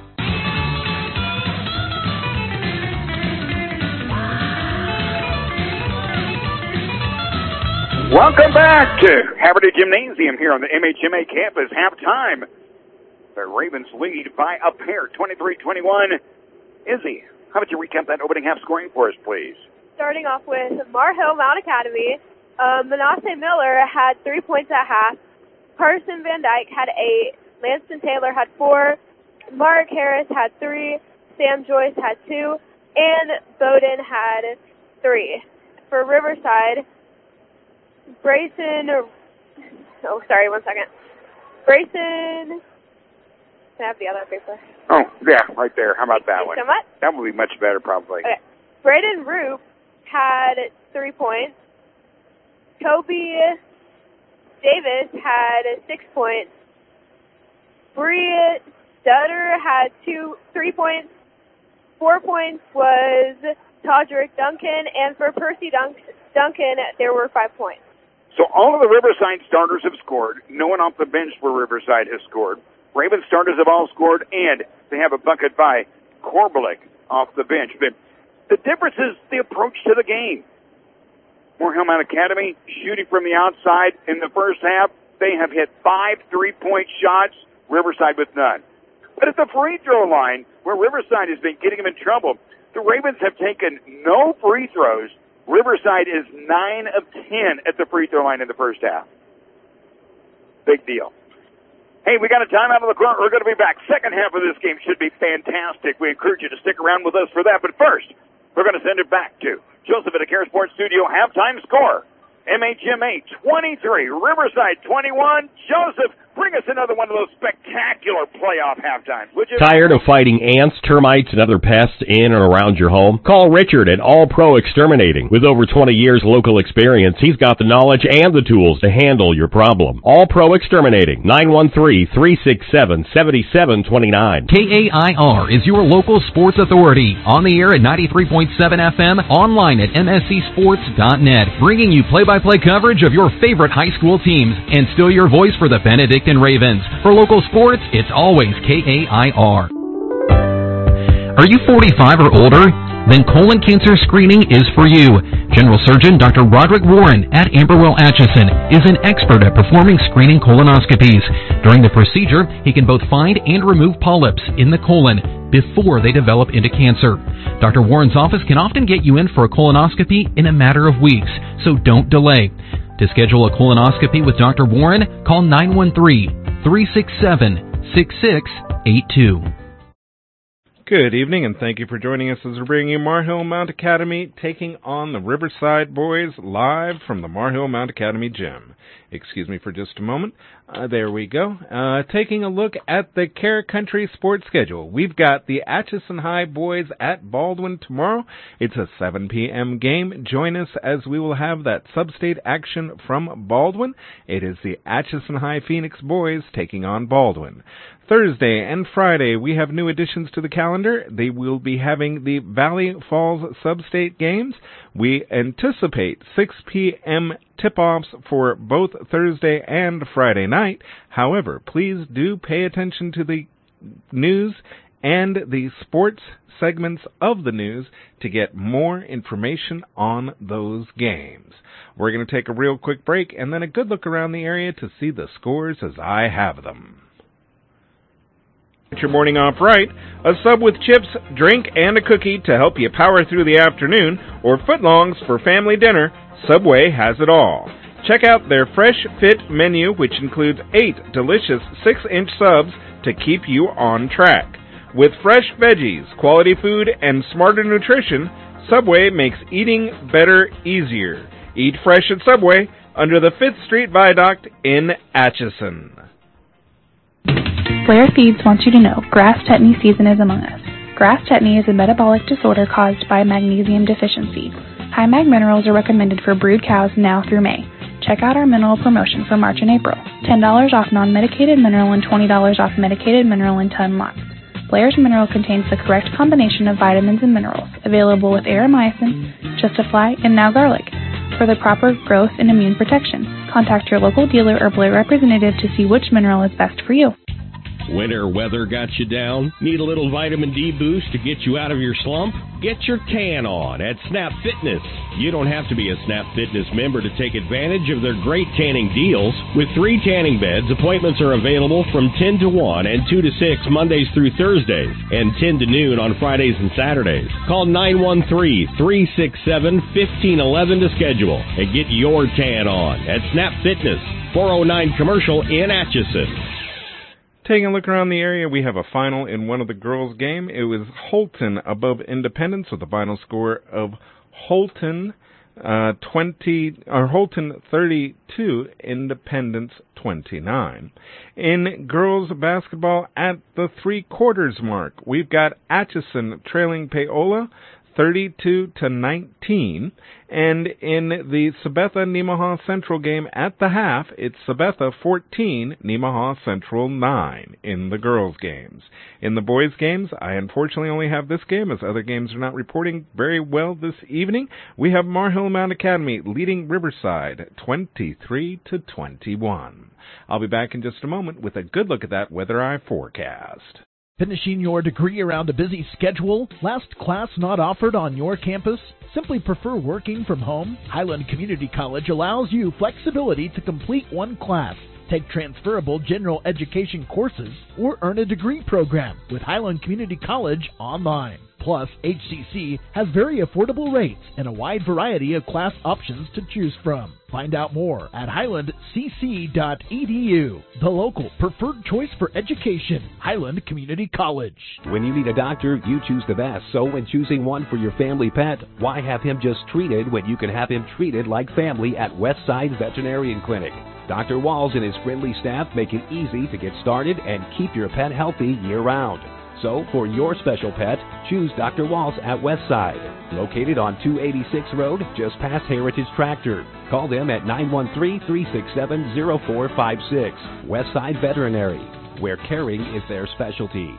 Welcome back to Haverty Gymnasium here on the M H M A campus. Halftime. The Ravens lead by a pair, twenty-three twenty-one. Izzy, how about you recap that opening half scoring for us, please? Starting off with Mar Hill Mount Academy, uh, Manasseh Miller had three points at half. Carson Van Dyke had eight. Lanston Taylor had four. Mark Harris had three. Sam Joyce had two. And Bowden had three. For Riverside, Brayson, oh, sorry, one second. Brayson, can I have the other paper? Oh, yeah, right there. How about that Thanks one? so much. That would be much better, probably. Okay. Braden Roop had three points. Toby Davis had six points. Bree Stutter had two, three points. Four points was Todrick Duncan, and for Percy Dunk, Duncan, there were five points. So all of the Riverside starters have scored. No one off the bench for Riverside has scored. Raven starters have all scored, and they have a bucket by Korbelik off the bench. But the difference is the approach to the game. Mar Hillman Academy shooting from the outside in the first half. They have hit five three-point shots, Riverside with none. But at the free throw line, where Riverside has been getting them in trouble, the Ravens have taken no free throws. Riverside is nine of ten at the free throw line in the first half. Big deal. Hey, we got a timeout on the court. We're going to be back. Second half of this game should be fantastic. We encourage you to stick around with us for that. But first, we're going to send it back to Joseph at the Care Sports Studio. Halftime score, M H M A twenty-three, Riverside twenty-one. Joseph, bring us another one of those spectacular playoff halftimes, would you? Tired of fighting ants, termites, and other pests in and around your home? Call Richard at All Pro Exterminating. With over twenty years local experience, he's got the knowledge and the tools to handle your problem. All Pro Exterminating, nine one three, three six seven, seven seven two nine. K A I R is your local sports authority. On the air at ninety-three point seven F M, online at M S C sports dot net, bringing you play-by-play coverage of your favorite high school teams and still your voice for the Benedictine Ravens. For local sports, it's always K A I R. Are you forty-five or older? Then colon cancer screening is for you. General Surgeon Doctor Roderick Warren at Amberwell Atchison is an expert at performing screening colonoscopies. During the procedure, he can both find and remove polyps in the colon before they develop into cancer. Doctor Warren's office can often get you in for a colonoscopy in a matter of weeks, so don't delay. To schedule a colonoscopy with Doctor Warren, call nine one three, three six seven, six six eight two. Good evening, and thank you for joining us as we bring you Mar Hill Mount Academy taking on the Riverside Boys live from the Mar Hill Mount Academy gym. Excuse me for just a moment. Uh, there we go. Uh, taking a look at the Care Country sports schedule. We've got the Atchison High boys at Baldwin tomorrow. It's a seven p.m. game. Join us as we will have that sub-state action from Baldwin. It is the Atchison High Phoenix boys taking on Baldwin. Thursday and Friday, we have new additions to the calendar. They will be having the Valley Falls sub-state games. We anticipate six p.m. tip-offs for both Thursday and Friday night. However, please do pay attention to the news and the sports segments of the news to get more information on those games. We're going to take a real quick break and then a good look around the area to see the scores as I have them. Get your morning off right. A sub with chips, drink, and a cookie to help you power through the afternoon, or footlongs for family dinner. Subway has it all. Check out their Fresh Fit menu, which includes eight delicious six-inch subs to keep you on track. With fresh veggies, quality food, and smarter nutrition, Subway makes eating better easier. Eat fresh at Subway under the fifth Street Viaduct in Atchison. Blair Feeds wants you to know grass tetany season is among us. Grass tetany is a metabolic disorder caused by magnesium deficiency. High mag minerals are recommended for brood cows now through May. Check out our mineral promotion for March and April. ten dollars off non-medicated mineral and twenty dollars off medicated mineral in ton lots. Blair's Mineral contains the correct combination of vitamins and minerals, available with Aeromycin, Justifly, and now garlic, for the proper growth and immune protection. Contact your local dealer or Blair representative to see which mineral is best for you. Winter weather got you down? Need a little vitamin D boost to get you out of your slump? Get your tan on at Snap Fitness. You don't have to be a Snap Fitness member to take advantage of their great tanning deals. With three tanning beds, appointments are available from ten to one and two to six Mondays through Thursdays, and ten to noon on Fridays and Saturdays. Call nine one three, three six seven, one five one one to schedule and get your tan on at Snap Fitness, four oh nine Commercial in Atchison. Taking a look around the area, we have a final in one of the girls' game. It was Holton above Independence with a final score of Holton uh, twenty or Holton thirty-two, Independence twenty-nine. In girls basketball, at the three quarters mark, we've got Atchison trailing Paola thirty-two to nineteen, and in the Sabetha Nemaha Central game at the half, it's Sabetha fourteen, Nemaha Central nine in the girls' games. In the boys' games, I unfortunately only have this game, as other games are not reporting very well this evening. We have Mar Hill Mount Academy leading Riverside twenty-three to twenty-one. I'll be back in just a moment with a good look at that weather eye forecast. Finishing your degree around a busy schedule? Last class not offered on your campus? Simply prefer working from home? Highland Community College allows you flexibility to complete one class, take transferable general education courses, or earn a degree program with Highland Community College online. Plus, H C C has very affordable rates and a wide variety of class options to choose from. Find out more at highland c c dot e d u. The local preferred choice for education, Highland Community College. When you need a doctor, you choose the best. So when choosing one for your family pet, why have him just treated when you can have him treated like family at Westside Veterinarian Clinic? Doctor Walls and his friendly staff make it easy to get started and keep your pet healthy year-round. So, for your special pet, choose Doctor Walls at Westside, located on two eighty-six Road, just past Heritage Tractor. Call them at nine one three, three six seven, zero four five six. Westside Veterinary, where caring is their specialty.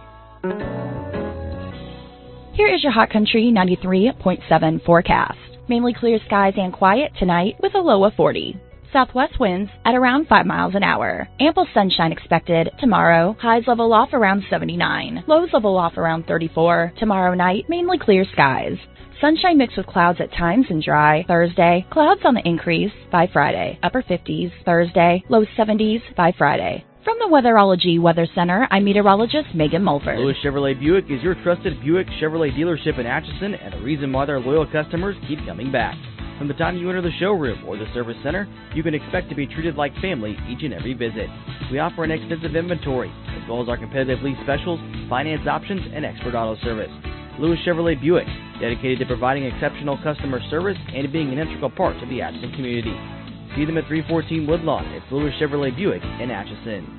Here is your Hot Country ninety-three point seven forecast. Mainly clear skies and quiet tonight with a low of forty. Southwest winds at around five miles an hour. Ample sunshine expected tomorrow. Highs level off around seventy-nine. Lows level off around thirty-four. Tomorrow night, mainly clear skies. Sunshine mixed with clouds at times and dry. Thursday, clouds on the increase by Friday. Upper fifties. Thursday, low seventies by Friday. From the Weatherology Weather Center, I'm meteorologist Megan Mulford. Lewis Chevrolet Buick is your trusted Buick Chevrolet dealership in Atchison and the reason why their loyal customers keep coming back. From the time you enter the showroom or the service center, you can expect to be treated like family each and every visit. We offer an extensive inventory, as well as our competitive lease specials, finance options, and expert auto service. Lewis Chevrolet Buick, dedicated to providing exceptional customer service and being an integral part of the Atchison community. See them at three fourteen Woodlawn. It's Lewis Chevrolet Buick in Atchison.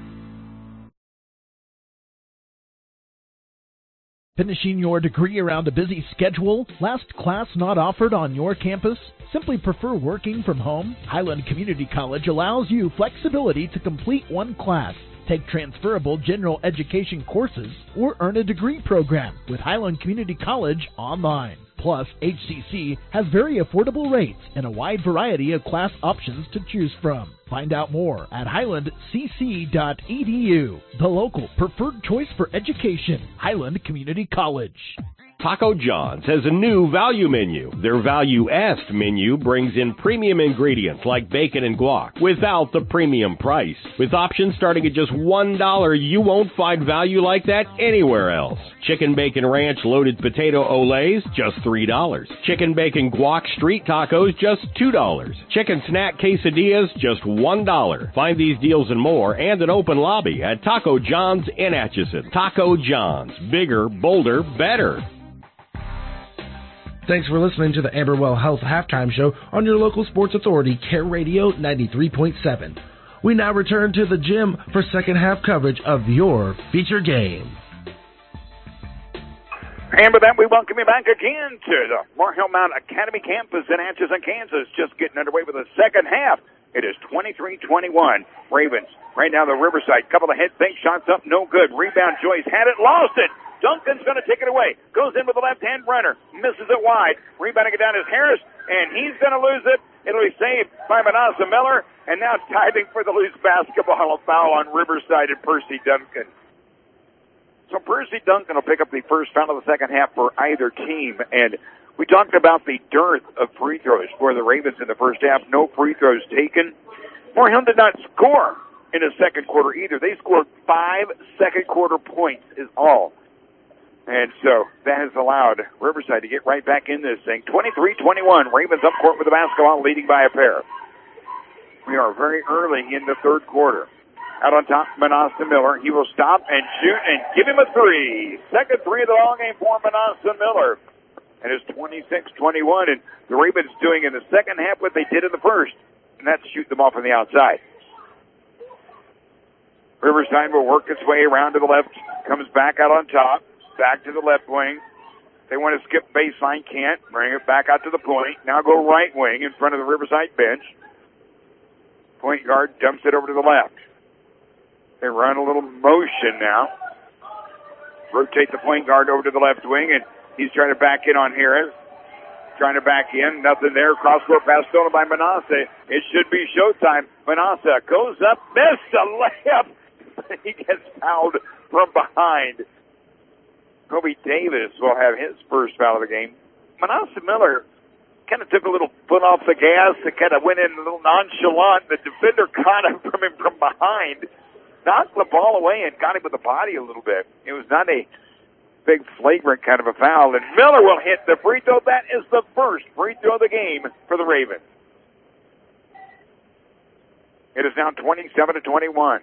Finishing your degree around a busy schedule? Last class not offered on your campus? Simply prefer working from home? Highland Community College allows you flexibility to complete one class, take transferable general education courses, or earn a degree program with Highland Community College online. Plus, H C C has very affordable rates and a wide variety of class options to choose from. Find out more at highland c c dot e d u, the local preferred choice for education, Highland Community College. Taco John's has a new value menu. Their Value-est menu brings in premium ingredients like bacon and guac without the premium price. With options starting at just one dollar, you won't find value like that anywhere else. Chicken bacon ranch loaded potato olays, just three dollars. Chicken bacon guac street tacos, just two dollars. Chicken snack quesadillas, just one dollar. Find these deals and more and an open lobby at Taco John's in Atchison. Taco John's. Bigger, bolder, better. Thanks for listening to the Amberwell Health Halftime Show on your local sports authority, Care Radio ninety-three point seven. We now return to the gym for second half coverage of your feature game. And with that, we welcome you back again to the Marhill Mount Academy campus in Atchison, Kansas. Just getting underway with the second half. It is twenty-three twenty-one. Ravens right now the Riverside. Couple of head fake shots up, no good. Rebound, Joyce had it, lost it. Duncan's going to take it away. Goes in with the left-hand runner. Misses it wide. Rebounding it down is Harris, and he's going to lose it. It'll be saved by Manasa Miller, and now diving for the loose basketball. A foul on Riverside and Percy Duncan. So Percy Duncan will pick up the first foul of the second half for either team, and we talked about the dearth of free throws for the Ravens in the first half. No free throws taken. Morehill did not score in the second quarter either. They scored five second quarter points is all. And so that has allowed Riverside to get right back in this thing. twenty-three twenty-one, Ravens up court with the basketball, leading by a pair. We are very early in the third quarter. Out on top, Manasa Miller. He will stop and shoot and give him a three. Second three of the ball game for Manasa Miller. And it's twenty-six twenty-one, and the Ravens doing in the second half what they did in the first, and that's shoot them off on the outside. Riverside will work its way around to the left, comes back out on top. Back to the left wing. They want to skip baseline, can't. Bring it back out to the point. Now go right wing in front of the Riverside bench. Point guard dumps it over to the left. They run a little motion now. Rotate the point guard over to the left wing, and he's trying to back in on Harris. Trying to back in. Nothing there. Cross-court pass stolen by Manasa. It should be showtime. Manasa goes up, missed a layup. He gets fouled from behind. Kobe Davis will have his first foul of the game. Manasa Miller kind of took a little foot off the gas and kind of went in a little nonchalant. The defender caught him from him from behind, knocked the ball away, and got him with the body a little bit. It was not a big flagrant kind of a foul. And Miller will hit the free throw. That is the first free throw of the game for the Ravens. It is now twenty-seven to twenty-one.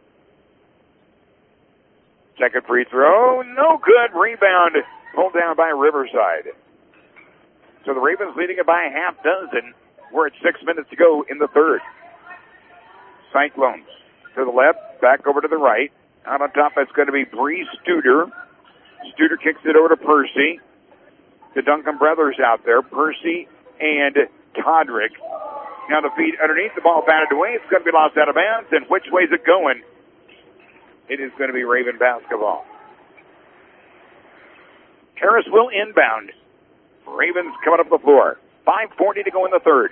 Second free throw, no good. Rebound pulled down by Riverside. So the Ravens leading it by a half dozen. We're at six minutes to go in the third. Cyclones to the left, back over to the right. Out on top, that's going to be Bree Studer. Studer kicks it over to Percy. The Duncan brothers out there, Percy and Todrick. Now the feed underneath, the ball batted away. It's going to be lost out of bounds. And which way is it going? It is going to be Raven basketball. Harris will inbound. Ravens coming up the floor. five forty to go in the third.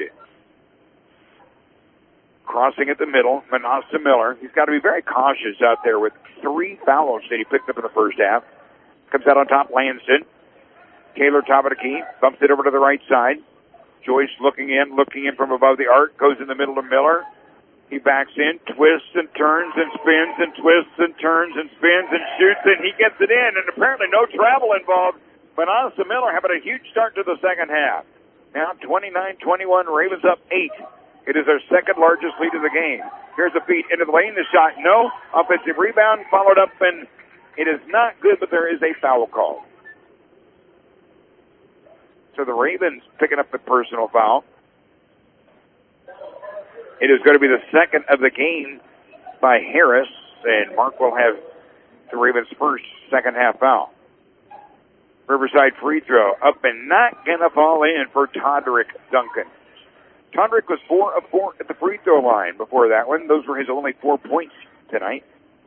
Crossing at the middle, Manasa Miller. He's got to be very cautious out there with three fouls that he picked up in the first half. Comes out on top, Lanston. Taylor, top of the key, bumps it over to the right side. Joyce looking in, looking in from above the arc, goes in the middle to Miller. He backs in, twists and turns and spins and twists and turns and spins and shoots, and he gets it in, and apparently no travel involved. Manasa Miller having a huge start to the second half. Now twenty-nine twenty-one, Ravens up eight. It is their second largest lead of the game. Here's a feed into the lane, the shot, no. Offensive rebound, followed up, and it is not good, but there is a foul call. So the Ravens picking up the personal foul. It is going to be the second of the game by Harris, and Mark will have the Ravens' first second half foul. Riverside free throw up and not going to fall in for Todrick Duncan. Todrick was four of four at the free throw line before that one. Those were his only four points tonight.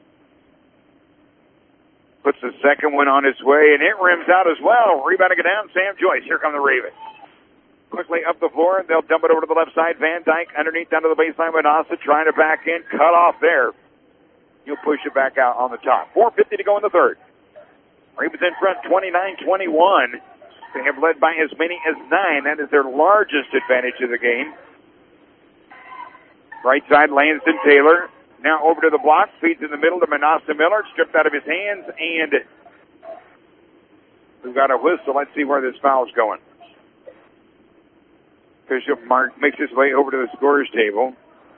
Puts the second one on its way, and it rims out as well. Rebounding it down, Sam Joyce. Here come the Ravens. Quickly up the floor, and they'll dump it over to the left side. Van Dyke underneath down to the baseline. Manasa trying to back in. Cut off there. You'll push it back out on the top. four fifty to go in the third. Ravens in front twenty-nine twenty-one. They have led by as many as nine. That is their largest advantage of the game. Right side, Lanston Taylor. Now over to the block. Feeds in the middle to Manasa Miller. Stripped out of his hands, and we've got a whistle. Let's see where this foul's going. Bishop Mark makes his way over to the scorer's table.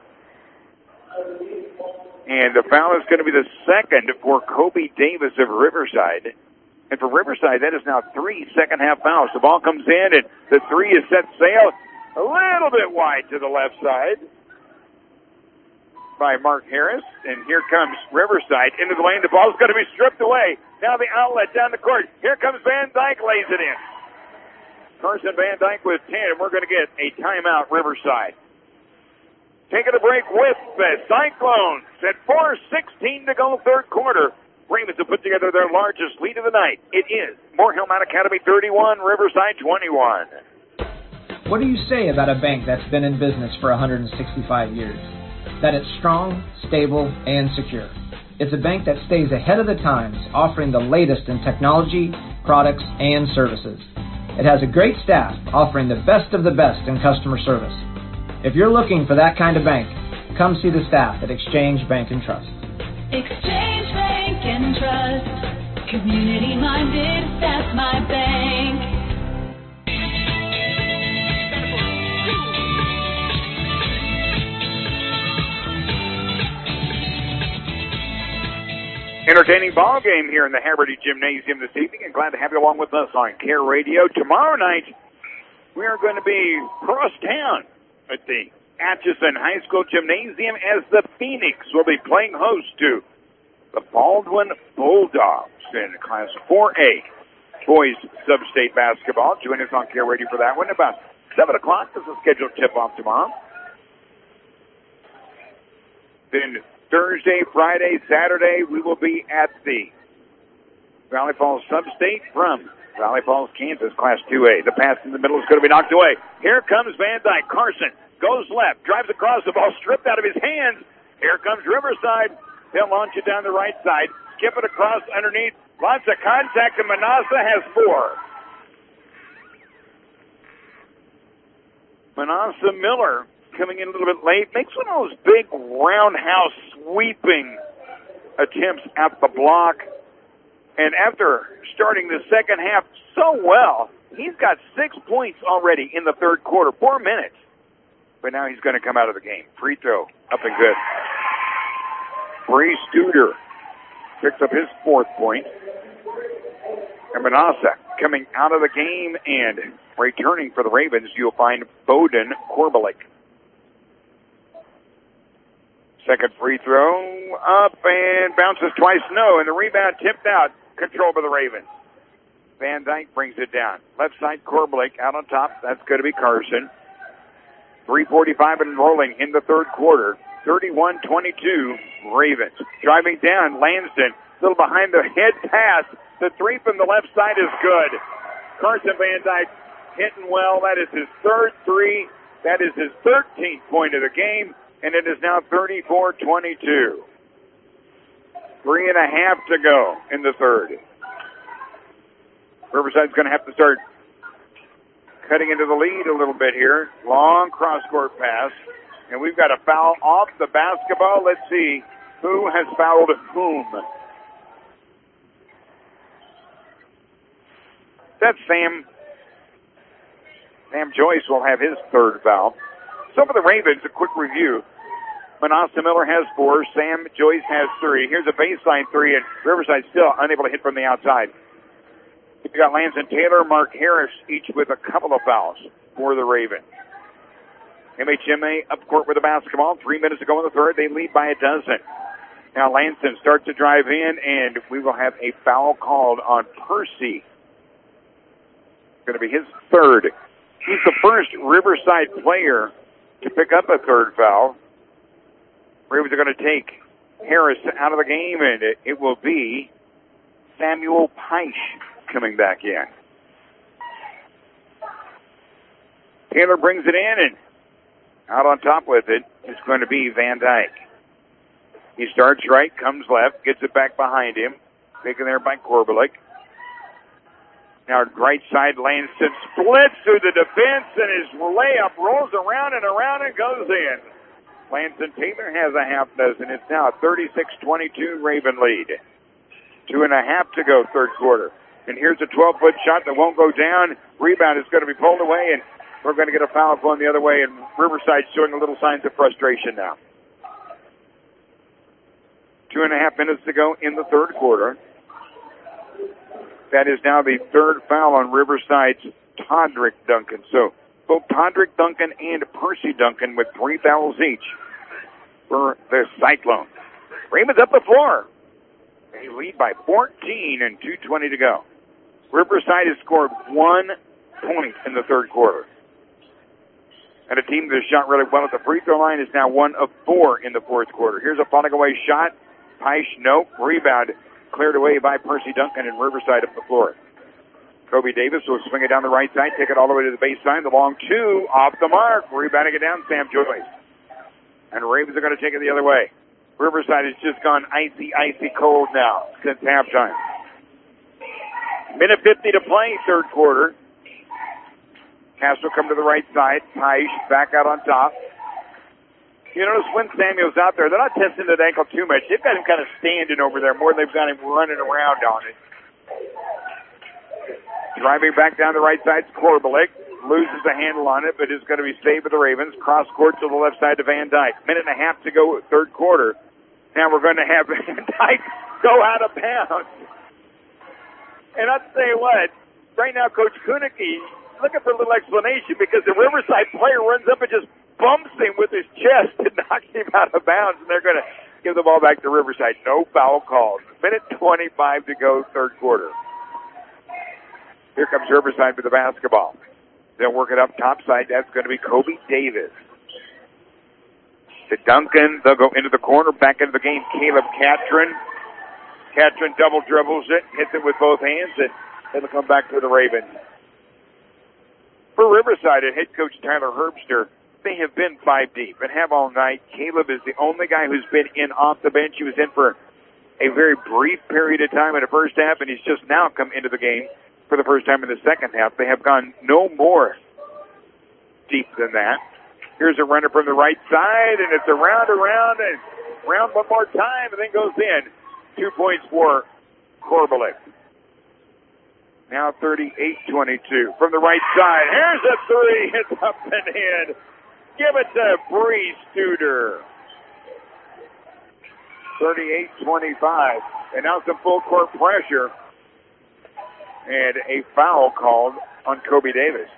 And the foul is going to be the second for Kobe Davis of Riverside. And for Riverside, that is now three second-half fouls. The ball comes in, and the three is set sail a little bit wide to the left side by Mark Harris. And here comes Riverside into the lane. The ball's going to be stripped away. Now the outlet down the court. Here comes Van Dyke, lays it in. Carson Van Dyke with ten, and we're going to get a timeout, Riverside. Taking a break with the Cyclones at four sixteen to go third quarter. Ravens have put together their largest lead of the night. It is Moorhill Mount Academy thirty-one, Riverside twenty-one. What do you say about a bank that's been in business for one hundred sixty-five years? That it's strong, stable, and secure. It's a bank that stays ahead of the times, offering the latest in technology, products, and services. It has a great staff offering the best of the best in customer service. If you're looking for that kind of bank, come see the staff at Exchange Bank and Trust. Exchange Bank and Trust, community-minded, that's my bank. Entertaining ball game here in the Haverty Gymnasium this evening, and glad to have you along with us on Care Radio. Tomorrow night, we are going to be across town at the Atchison High School Gymnasium as the Phoenix will be playing host to the Baldwin Bulldogs in Class four A boys sub-state basketball. Join us on Care Radio for that one. About seven o'clock is the scheduled tip-off tomorrow. Then Thursday, Friday, Saturday, we will be at the Valley Falls Sub-State from Valley Falls, Kansas, Class two A. The pass in the middle is going to be knocked away. Here comes Van Dyke. Carson goes left, drives across, the ball stripped out of his hands. Here comes Riverside. They'll launch it down the right side, skip it across underneath. Lots of contact, and Manasa has four. Manasa Miller coming in a little bit late, makes one of those big roundhouse sweeping attempts at the block. And after starting the second half so well, he's got six points already in the third quarter, four minutes. But now he's going to come out of the game. Free throw, up and good. Bree Studer picks up his fourth point. And Manasa coming out of the game, and returning for the Ravens, you'll find Bowden Korbalik. Second free throw up and bounces twice, no, and the rebound tipped out, controlled by the Ravens. Van Dyke brings it down. Left side, Corbelick out on top. That's going to be Carson. three forty-five and rolling in the third quarter. thirty-one twenty-two, Ravens. Driving down, Lanston, little behind the head pass. The three from the left side is good. Carson Van Dyke hitting well. That is his third three. That is his thirteenth point of the game, and it is now thirty-four twenty-two. Three and a half to go in the third. Riverside's going to have to start cutting into the lead a little bit here. Long cross-court pass. And we've got a foul off the basketball. Let's see who has fouled whom. That's Sam. Sam Joyce will have his third foul. So for the Ravens, a quick review. Manasa Miller has four. Sam Joyce has three. Here's a baseline three, and Riverside still unable to hit from the outside. We've got Lance and Taylor, Mark Harris, each with a couple of fouls for the Ravens. M H M A up court with the basketball. Three minutes to go in the third. They lead by a dozen. Now Lanston starts to drive in, and we will have a foul called on Percy. Going to be his third. He's the first Riverside player to pick up a third foul. Ravens are going to take Harris out of the game, and it, it will be Samuel Peisch coming back in. Taylor brings it in, and out on top with it is going to be Van Dyke. He starts right, comes left, gets it back behind him. Taken there by Corbelick. Now right side, Lanston splits through the defense, and his layup rolls around and around and goes in. Lanston Taylor has a half dozen. It's now a thirty-six twenty-two Raven lead. Two and a half to go, third quarter. And here's a twelve-foot shot that won't go down. Rebound is going to be pulled away, and we're going to get a foul going the other way, and Riverside showing a little signs of frustration now. Two and a half minutes to go in the third quarter. That is now the third foul on Riverside's Todrick Duncan. So both Todrick Duncan and Percy Duncan with three fouls each for the Cyclones. Ravens up the floor. They lead by fourteen and two twenty to go. Riverside has scored one point in the third quarter. And a team that has shot really well at the free throw line is now one of four in the fourth quarter. Here's a falling away shot. Peisch, nope. Rebound cleared away by Percy Duncan, and Riverside up the floor. Kobe Davis will swing it down the right side, take it all the way to the baseline. The long two off the mark. Rebounding it down, Sam Joyce. And the Ravens are going to take it the other way. Riverside has just gone icy, icy cold now since halftime. Minute fifty to play, third quarter. Pass will come to the right side. Peisch back out on top. You notice when Samuel's out there, they're not testing that ankle too much. They've got him kind of standing over there more than they've got him running around on it. Driving back down the right side, Corbelick loses the handle on it, but is going to be saved with the Ravens. Cross court to the left side to Van Dyke. Minute and a half to go, third quarter. Now we're going to have Van Dyke go out of bounds. And I'll tell you what, right now Coach Kunicki looking for a little explanation because the Riverside player runs up and just bumps him with his chest and knocks him out of bounds, and they're going to give the ball back to Riverside. No foul calls. Minute twenty-five to go, third quarter. Here comes Riverside with the basketball. They'll work it up top side. That's going to be Kobe Davis. To Duncan. They'll go into the corner. Back into the game, Caleb Catron. Catron double dribbles it, hits it with both hands, and it'll come back to the Ravens. For Riverside and head coach Tyler Herbster, they have been five deep and have all night. Caleb is the only guy who's been in off the bench. He was in for a very brief period of time in the first half, and he's just now come into the game for the first time in the second half. They have gone no more deep than that. Here's a runner from the right side, and it's around, around, and round one more time, and then goes in. Two points for Corbelick. Now thirty-eight twenty-two. From the right side, here's a three. It's up and in. Give it to Bree Studer. thirty-eight twenty-five. And now some full court pressure. And a foul called on Kobe Davis.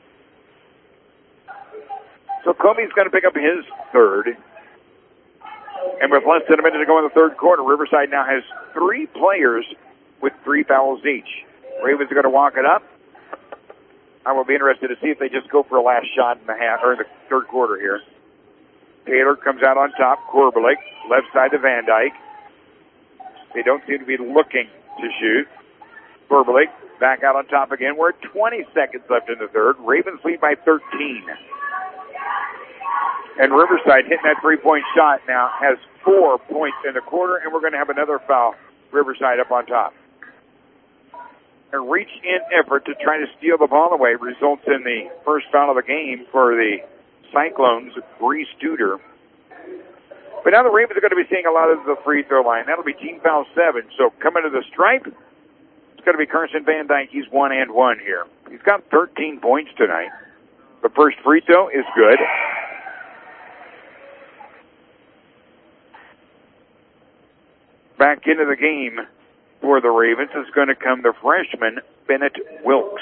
So Kobe's going to pick up his third. And with less than a minute to go in the third quarter, Riverside now has three players with three fouls each. Ravens are going to walk it up. I will be interested to see if they just go for a last shot in the half or in the third quarter here. Taylor comes out on top. Korbelik, left side to Van Dyke. They don't seem to be looking to shoot. Korbelik back out on top again. We're at twenty seconds left in the third. Ravens lead by thirteen. And Riverside hitting that three-point shot now has four points in the quarter, and we're going to have another foul. Riverside up on top. A reach-in effort to try to steal the ball away results in the first foul of the game for the Cyclones, Bree Studer. But now the Ravens are going to be seeing a lot of the free throw line. That'll be team foul seven. So coming to the stripe, it's going to be Carson Van Dyke. He's one and one here. He's got thirteen points tonight. The first free throw is good. Back into the game for the Ravens is going to come the freshman, Bennett Wilkes.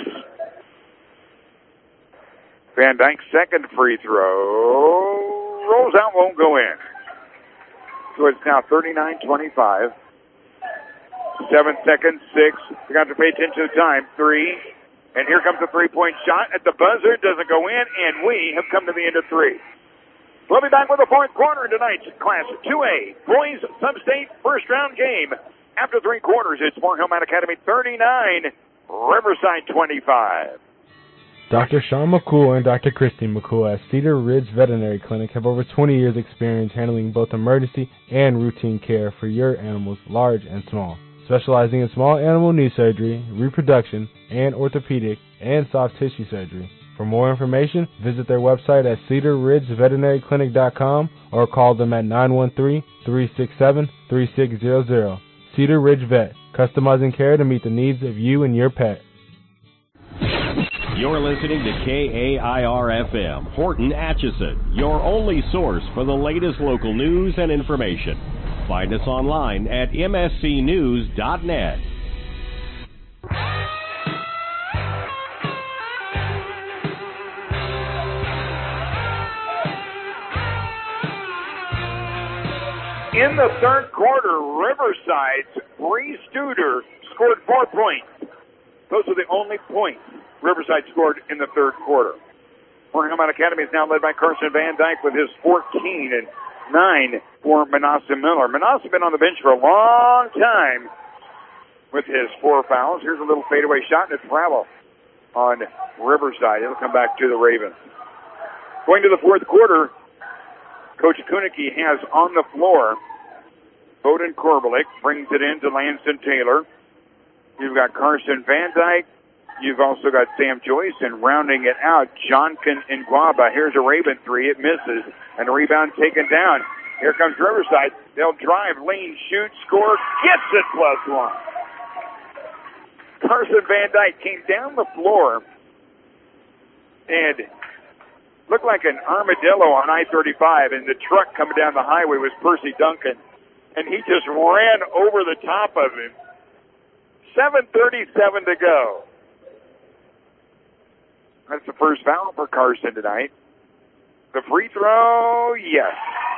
Van Dyke's second free throw rolls out, won't go in. So it's now thirty-nine twenty-five. Seven seconds, six. We got to pay attention to the time. Three. And here comes the three-point shot at the buzzer. Doesn't go in, and we have come to the end of three. We'll be back with the fourth quarter in tonight's Class two A Boys Sub-State first-round game. After three quarters, it's Moore Hillman Academy thirty-nine, Riverside twenty-five. Doctor Sean McCool and Doctor Christine McCool at Cedar Ridge Veterinary Clinic have over twenty years experience handling both emergency and routine care for your animals, large and small. Specializing in small animal knee surgery, reproduction, and orthopedic and soft tissue surgery. For more information, visit their website at cedar ridge veterinary clinic dot com or call them at nine one three, three six seven, three six zero zero. Cedar Ridge Vet, customizing care to meet the needs of you and your pet. You're listening to K A I R F M, Horton Atchison, your only source for the latest local news and information. Find us online at m s c news dot net. In the third quarter, Riverside's Bree Studer scored four points. Those are the only points Riverside scored in the third quarter. Moore Hillman Academy is now led by Carson Van Dyke with his fourteen and nine for Manasseh Miller. Manasseh been on the bench for a long time with his four fouls. Here's a little fadeaway shot and a travel on Riverside. It'll come back to the Ravens. Going to the fourth quarter, Coach Kunicki has on the floor Bowden Korbelik, brings it in to Lanston Taylor. You've got Carson Van Dyke. You've also got Sam Joyce, and rounding it out, Johnkin and Guaba. Here's a Raven three. It misses, and a rebound taken down. Here comes Riverside. They'll drive, lane, shoot, score, gets it plus one. Carson Van Dyke came down the floor and looked like an armadillo on I thirty-five, and the truck coming down the highway was Percy Duncan, and he just ran over the top of him. seven thirty-seven to go. That's the first foul for Carson tonight. The free throw, yes.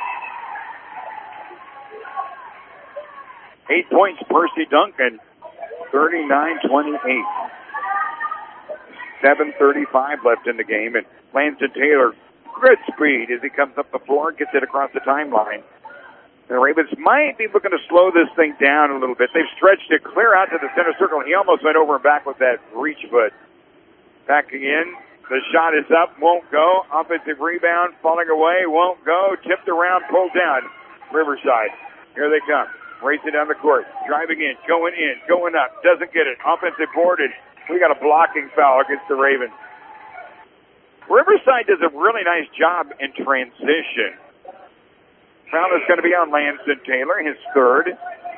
Eight points, Percy Duncan, thirty-nine twenty-eight. seven thirty-five left in the game, and Lanston Taylor, good speed as he comes up the floor, gets it across the timeline. The Ravens might be looking to slow this thing down a little bit. They've stretched it clear out to the center circle, and he almost went over and back with that reach foot. Backing in, the shot is up, won't go. Offensive rebound, falling away, won't go. Tipped around, pulled down. Riverside, here they come. Racing down the court, driving in, going in, going up, doesn't get it. Offensive board, and we got a blocking foul against the Ravens. Riverside does a really nice job in transition. Foul is going to be on Lanston Taylor, his third.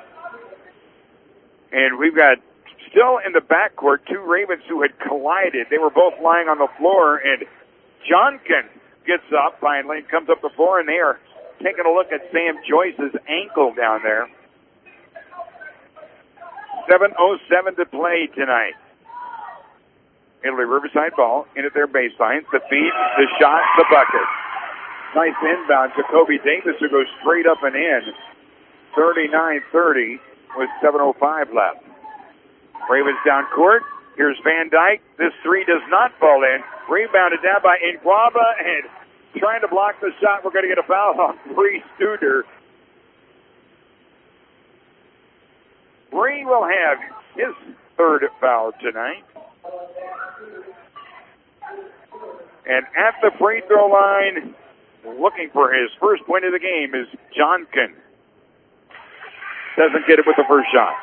And we've got still in the backcourt two Ravens who had collided. They were both lying on the floor, and Johnkin gets up, finally, comes up the floor, and they are taking a look at Sam Joyce's ankle down there. seven oh seven to play tonight. It'll be Riverside ball in at their baseline. The feed, the shot, the bucket. Nice inbound. Jacoby Davis, who goes straight up and in. thirty-nine thirty with seven oh five left. Ravens down court. Here's Van Dyke. This three does not fall in. Rebounded down by Inquaba, and trying to block the shot. We're going to get a foul on Bree Studer. Bree will have his third foul tonight. And at the free throw line, looking for his first point of the game, is Johnkin. Doesn't get it with the first shot.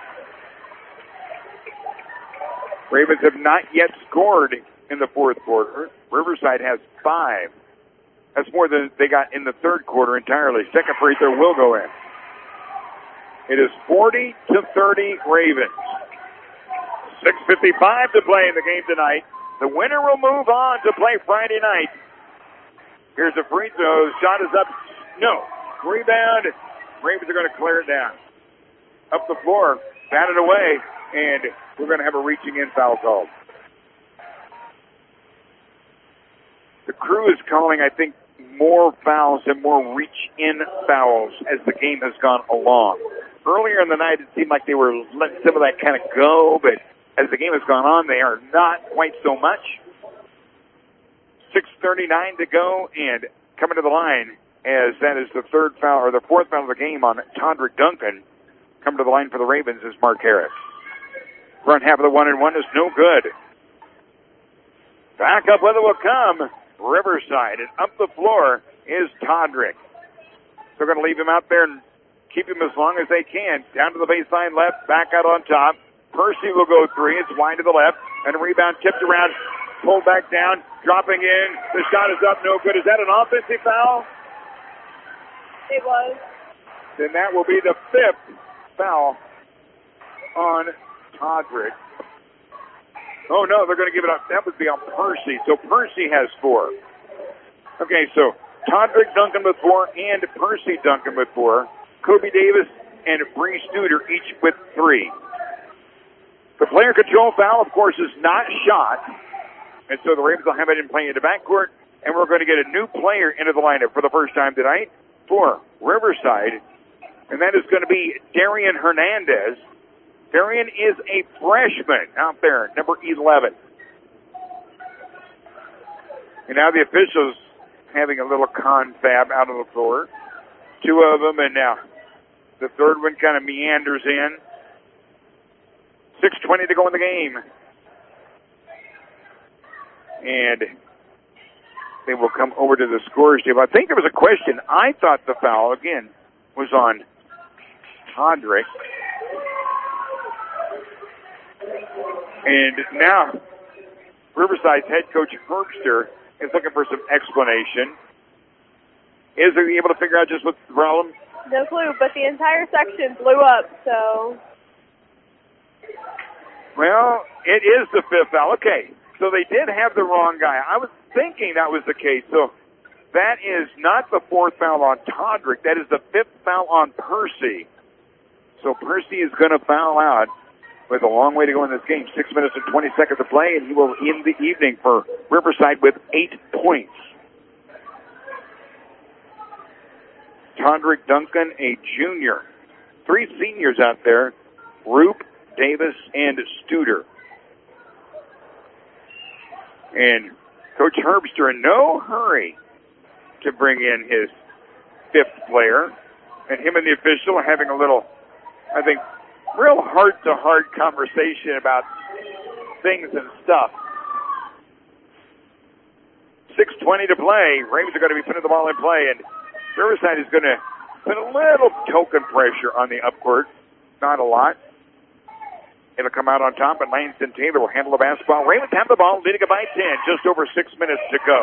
Ravens have not yet scored in the fourth quarter. Riverside has five. That's more than they got in the third quarter entirely. Second free throw will go in. It is forty to thirty Ravens. six fifty-five to play in the game tonight. The winner will move on to play Friday night. Here's a free throw. Shot is up. No. Rebound. Ravens are going to clear it down. Up the floor. Batted away. And we're going to have a reaching in foul called. The crew is calling, I think, more fouls and more reach-in fouls as the game has gone along. Earlier in the night, it seemed like they were letting some of that kind of go, but as the game has gone on, they are not quite so much. six thirty-nine to go, and coming to the line, as that is the third foul, or the fourth foul of the game on Todrick Duncan. Coming to the line for the Ravens is Mark Harris. Front half of the one and one is no good. Back up with it will come Riverside, and up the floor is Todrick. They're going to leave him out there and keep him as long as they can. Down to the baseline left, back out on top. Percy will go three. It's wide to the left, and a rebound tipped around, pulled back down, dropping in. The shot is up, no good. Is that an offensive foul? It was. Then that will be the fifth foul on Todrick. Oh, no, they're going to give it up. That would be on Percy. So Percy has four. Okay, so Todrick Duncan with four and Percy Duncan with four. Kobe Davis and Bree Studer each with three. The player control foul, of course, is not shot. And so the Ravens will have it in playing in the backcourt. And we're going to get a new player into the lineup for the first time tonight for Riverside. And that is going to be Darian Hernandez. Darian is a freshman out there, number eleven. And now the officials having a little confab out on the floor. Two of them, and now the third one kind of meanders in. six twenty to go in the game. And they will come over to the scores table. I think there was a question. I thought the foul, again, was on Todrick. And now, Riverside's head coach Herbster is looking for some explanation. Is he able to figure out just what's the problem? No clue, but the entire section blew up, so. Well, it is the fifth foul. Okay, so they did have the wrong guy. I was thinking that was the case. So that is not the fourth foul on Todrick. That is the fifth foul on Percy. So Percy is going to foul out with a long way to go in this game. Six minutes and twenty seconds to play, and he will end the evening for Riverside with eight points. Todrick Duncan, a junior. Three seniors out there, Roop, Davis, and Studer. And Coach Herbster in no hurry to bring in his fifth player. And him and the official are having a little, I think, real heart-to-heart conversation about things and stuff. six twenty to play. Ravens are going to be putting the ball in play, and Riverside is going to put a little token pressure on the upcourt. Not a lot. It'll come out on top, and Langston Taylor will handle the basketball. Ravens have the ball, leading it by ten. Just over six minutes to go.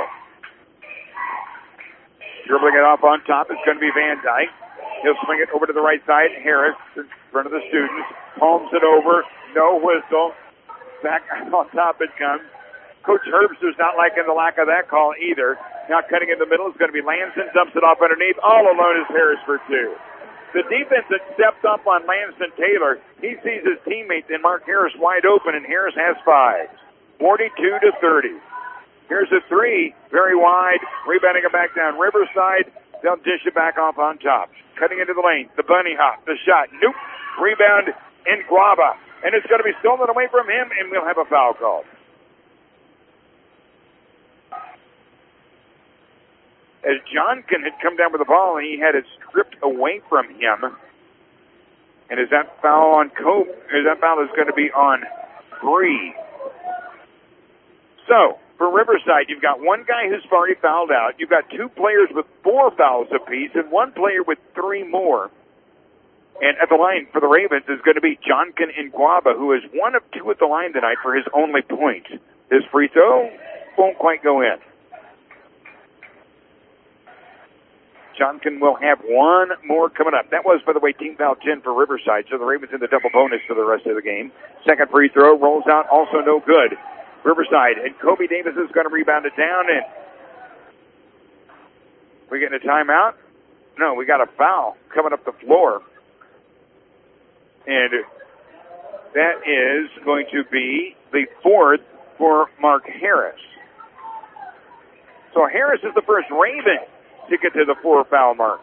Dribbling it off on top is going to be Van Dyke. He'll swing it over to the right side. Harris in front of the students. Palms it over. No whistle. Back on top it comes. Coach Herbster's not liking the lack of that call either. Now cutting in the middle is going to be Lanston. Dumps it off underneath. All alone is Harris for two. The defense that stepped up on Lanston Taylor, he sees his teammate and Mark Harris wide open, and Harris has five. forty-two to thirty. Here's a three, very wide, rebounding it back down Riverside. They'll dish it back off on top. Cutting into the lane, the bunny hop, the shot, nope. Rebound in Guava, and it's going to be stolen away from him, and we'll have a foul call. As Johnkin had come down with the ball, and he had it stripped away from him. And is that foul on Cope? Is that foul is going to be on Bree? So, for Riverside, you've got one guy who's already fouled out. You've got two players with four fouls apiece and one player with three more. And at the line for the Ravens is going to be Johnkin Nguaba, who is one of two at the line tonight for his only point. His free throw won't quite go in. Johnkin will have one more coming up. That was, by the way, team foul ten for Riverside, so the Ravens in the double bonus for the rest of the game. Second free throw rolls out, also no good. Riverside, and Kobe Davis is going to rebound it down, and we getting a timeout? No, we got a foul coming up the floor. And that is going to be the fourth for Mark Harris. So Harris is the first Raven to get to the four foul mark.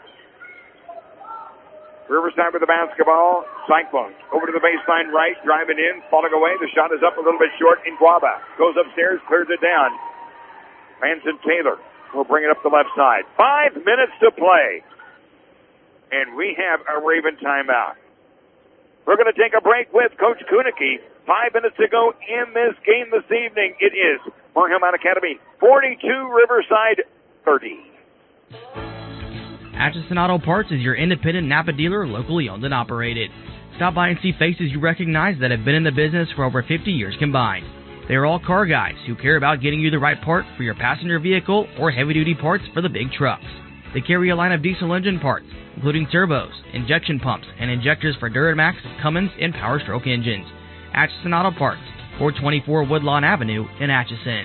Riverside with the basketball. Cyclones over to the baseline right, driving in, falling away. The shot is up a little bit short. Nguaba goes upstairs, clears it down. Manson Taylor will bring it up the left side. Five minutes to play. And we have a Raven timeout. We're going to take a break with Coach Kunicki. Five minutes to go in this game this evening. It is Mar Hillmount Academy forty-two, Riverside thirty. Atchison Auto Parts is your independent Napa dealer, locally owned and operated. Stop by and see faces you recognize that have been in the business for over fifty years combined. They are all car guys who care about getting you the right part for your passenger vehicle or heavy-duty parts for the big trucks. They carry a line of diesel engine parts, including turbos, injection pumps, and injectors for Duramax, Cummins, and Power Stroke engines. Atchison Auto Parts, four twenty-four Woodlawn Avenue in Atchison.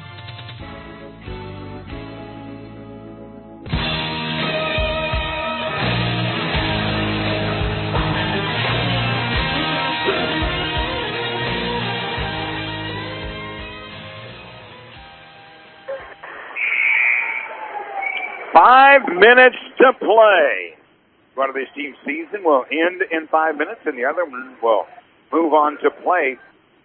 Five minutes to play. One of these teams' season will end in five minutes, and the other one will move on to play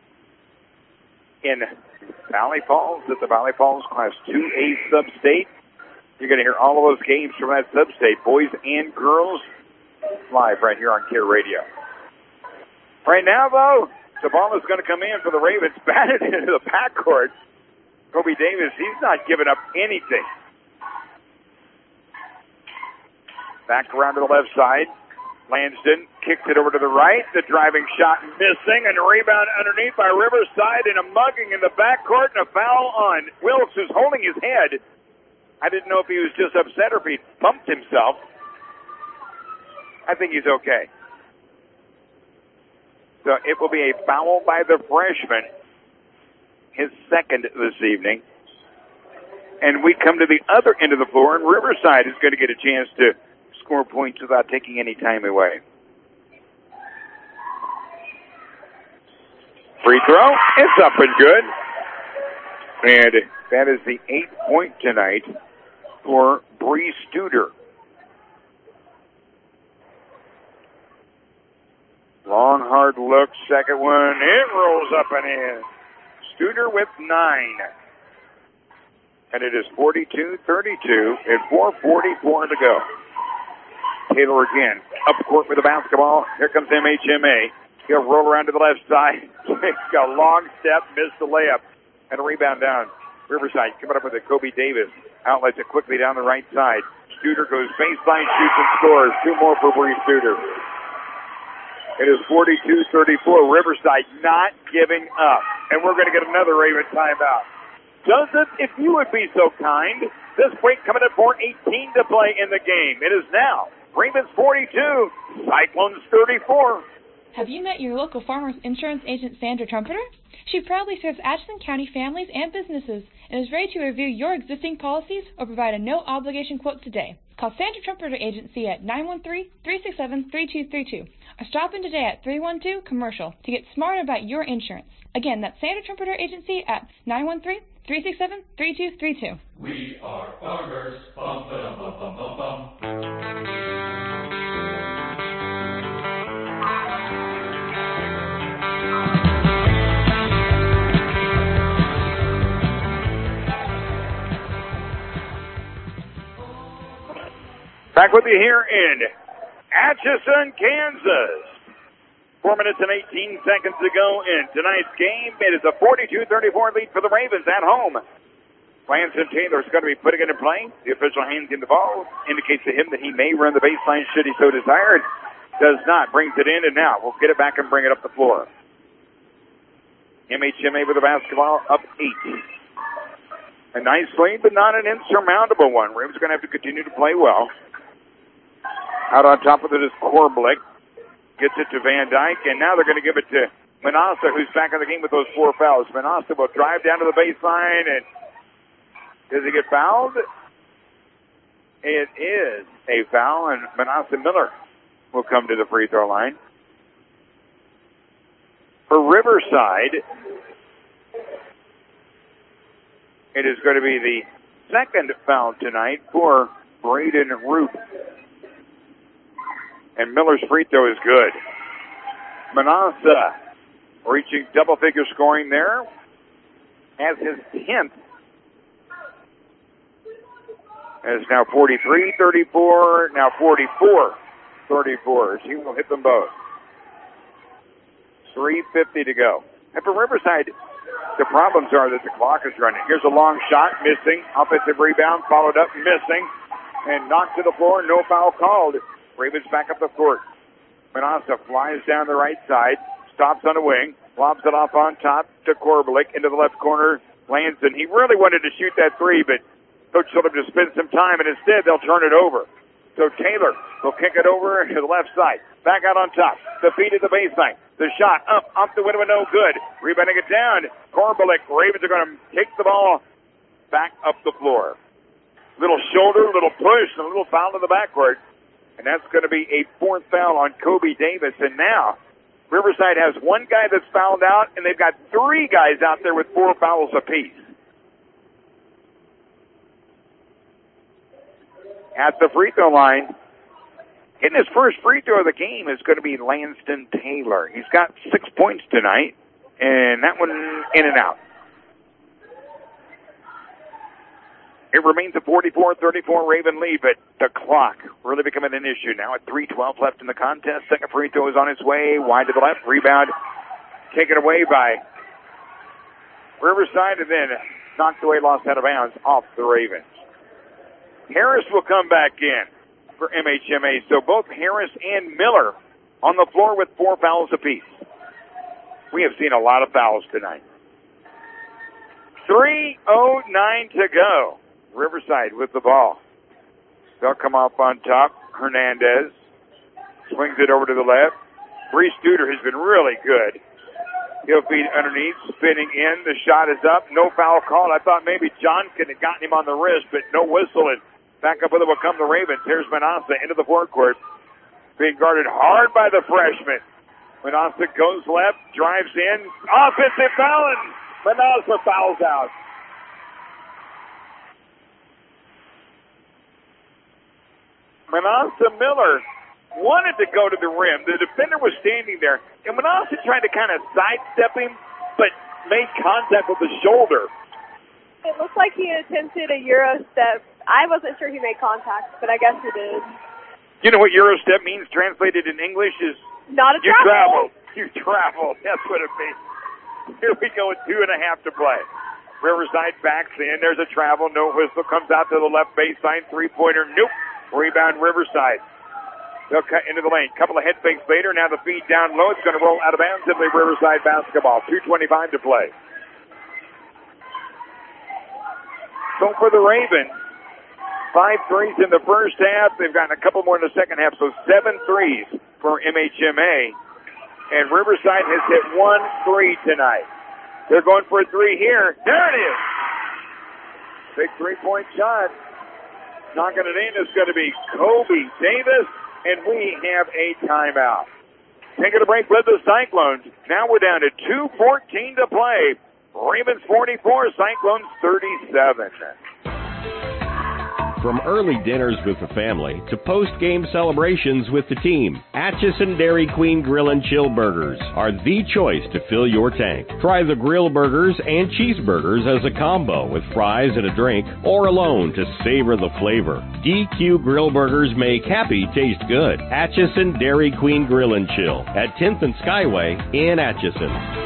in Valley Falls at the Valley Falls Class two A Sub-State. You're going to hear all of those games from that Sub-State, boys and girls, live right here on Care Radio. Right now, though, the ball is going to come in for the Ravens, batted into the backcourt. Kobe Davis, he's not giving up anything. Back around to the left side. Lansden kicked it over to the right. The driving shot missing, and a rebound underneath by Riverside, and a mugging in the backcourt, and a foul on Wilkes, who's holding his head. I didn't know if he was just upset or if he bumped himself. I think he's okay. So it will be a foul by the freshman, his second this evening. And we come to the other end of the floor, and Riverside is going to get a chance to score points without taking any time away. Free throw, it's up and good. And that is the eighth point tonight for Bree Studer. Long, hard look, second one, it rolls up and in. Studer with nine. And it is forty-two thirty-two and four forty-four to go. Taylor again, up court with the basketball. Here comes M H M A. He'll roll around to the left side. Takes a long step, missed the layup, and a rebound down. Riverside coming up with it. Kobe Davis outlets it quickly down the right side. Studer goes baseline, shoots and scores. Two more for Bree Studer. It is forty-two thirty-four. Riverside not giving up. And we're going to get another Raven timeout. Joseph, if you would be so kind, this break coming at four eighteen to play in the game. It is now Ravens forty-two, Cyclones thirty-four. Have you met your local Farmers Insurance agent, Sandra Trumpeter? She proudly serves Atchison County families and businesses and is ready to review your existing policies or provide a no-obligation quote today. Call Sandra Trumpeter Agency at nine one three, three six seven, three two three two or stop in today at three one two commercial to get smart about your insurance. Again, that's Sandra Trumpeter Agency at nine one three, three six seven, three two three two. We are farmers. Bum, ba-dum, bum, bum, bum, bum. Back with you here in Atchison, Kansas. Four minutes and eighteen seconds to go in tonight's game. It is a forty-two thirty-four lead for the Ravens at home. Lanston Taylor is going to be putting it in play. The official hands him the ball, indicates to him that he may run the baseline should he so desire. Does not. Brings it in, and now we'll get it back and bring it up the floor. M H M A with the basketball up eight. A nice lead, but not an insurmountable one. Ravens are going to have to continue to play well. Out on top of it is Korblick. Gets it to Van Dyke, and now they're going to give it to Manassa, who's back in the game with those four fouls. Manassa will drive down to the baseline, and does he get fouled? It is a foul, and Manassa Miller will come to the free throw line. For Riverside, it is going to be the second foul tonight for Braden Root. And Miller's free throw is good. Manassa reaching double-figure scoring there as his tenth. As now forty-three thirty-four, now forty-four thirty-four. He will hit them both. three fifty to go. And for Riverside, the problems are that the clock is running. Here's a long shot, missing. Offensive rebound, followed up, missing. And knocked to the floor, no foul called. Ravens back up the court. Manassa flies down the right side, stops on the wing, lobs it off on top to Korblick into the left corner. Lanston, he really wanted to shoot that three, but Coach told him to spend some time, and instead they'll turn it over. So Taylor will kick it over to the left side. Back out on top. The feed at the baseline. The shot up, off the window, no good. Rebounding it down. Korblick. Ravens are going to take the ball back up the floor. Little shoulder, little push, and a little foul in the backcourt. And that's going to be a fourth foul on Kobe Davis. And now Riverside has one guy that's fouled out, and they've got three guys out there with four fouls apiece. At the free throw line, hitting his first free throw of the game is going to be Lanston Taylor. He's got six points tonight, and that one in and out. It remains a forty-four thirty-four Raven lead, but the clock really becoming an issue now at three twelve left in the contest. Second free throw is on its way, wide to the left. Rebound taken away by Riverside, and then knocked away, lost out of bounds off the Ravens. Harris will come back in for M H M A. So both Harris and Miller on the floor with four fouls apiece. We have seen a lot of fouls tonight. three oh nine to go. Riverside with the ball. They'll come off on top. Hernandez swings it over to the left. Reese Studer has been really good. He'll feed underneath, spinning in. The shot is up. No foul called. I thought maybe Johnson had gotten him on the wrist, but no whistle. And back up with it will come the Ravens. Here's Manassa into the forecourt. Being guarded hard by the freshman. Manassa goes left, drives in. Offensive foul, and Manassa fouls out. Manassa Miller wanted to go to the rim. The defender was standing there, and Manassa tried to kind of sidestep him, but made contact with the shoulder. It looked like he attempted a Euro step. I wasn't sure he made contact, but I guess he did. You know what Euro step means translated in English is not a you travel. travel. You travel. That's what it means. Here we go with two and a half to play. Riverside backs in. There's a travel. No whistle. Comes out to the left baseline. Three-pointer. Nope. Rebound Riverside. They'll cut into the lane. Couple of head fakes later. Now the feed down low. It's going to roll out of bounds. Simply Riverside basketball. two twenty-five to play. So for the Ravens, five threes in the first half. They've gotten a couple more in the second half. So seven threes for M H M A. And Riverside has hit one three tonight. They're going for a three here. There it is. Big three-point shot. Knocking it in is going to be Kobe Davis, and we have a timeout. taking a break with the Cyclones. Now we're down to two fourteen to play. Ravens forty-four, Cyclones thirty-seven. From early dinners with the family to post-game celebrations with the team, Atchison Dairy Queen Grill and Chill Burgers are the choice to fill your tank. Try the grill burgers and cheeseburgers as a combo with fries and a drink, or alone to savor the flavor. D Q Grill Burgers make happy taste good. Atchison Dairy Queen Grill and Chill at tenth and Skyway in Atchison.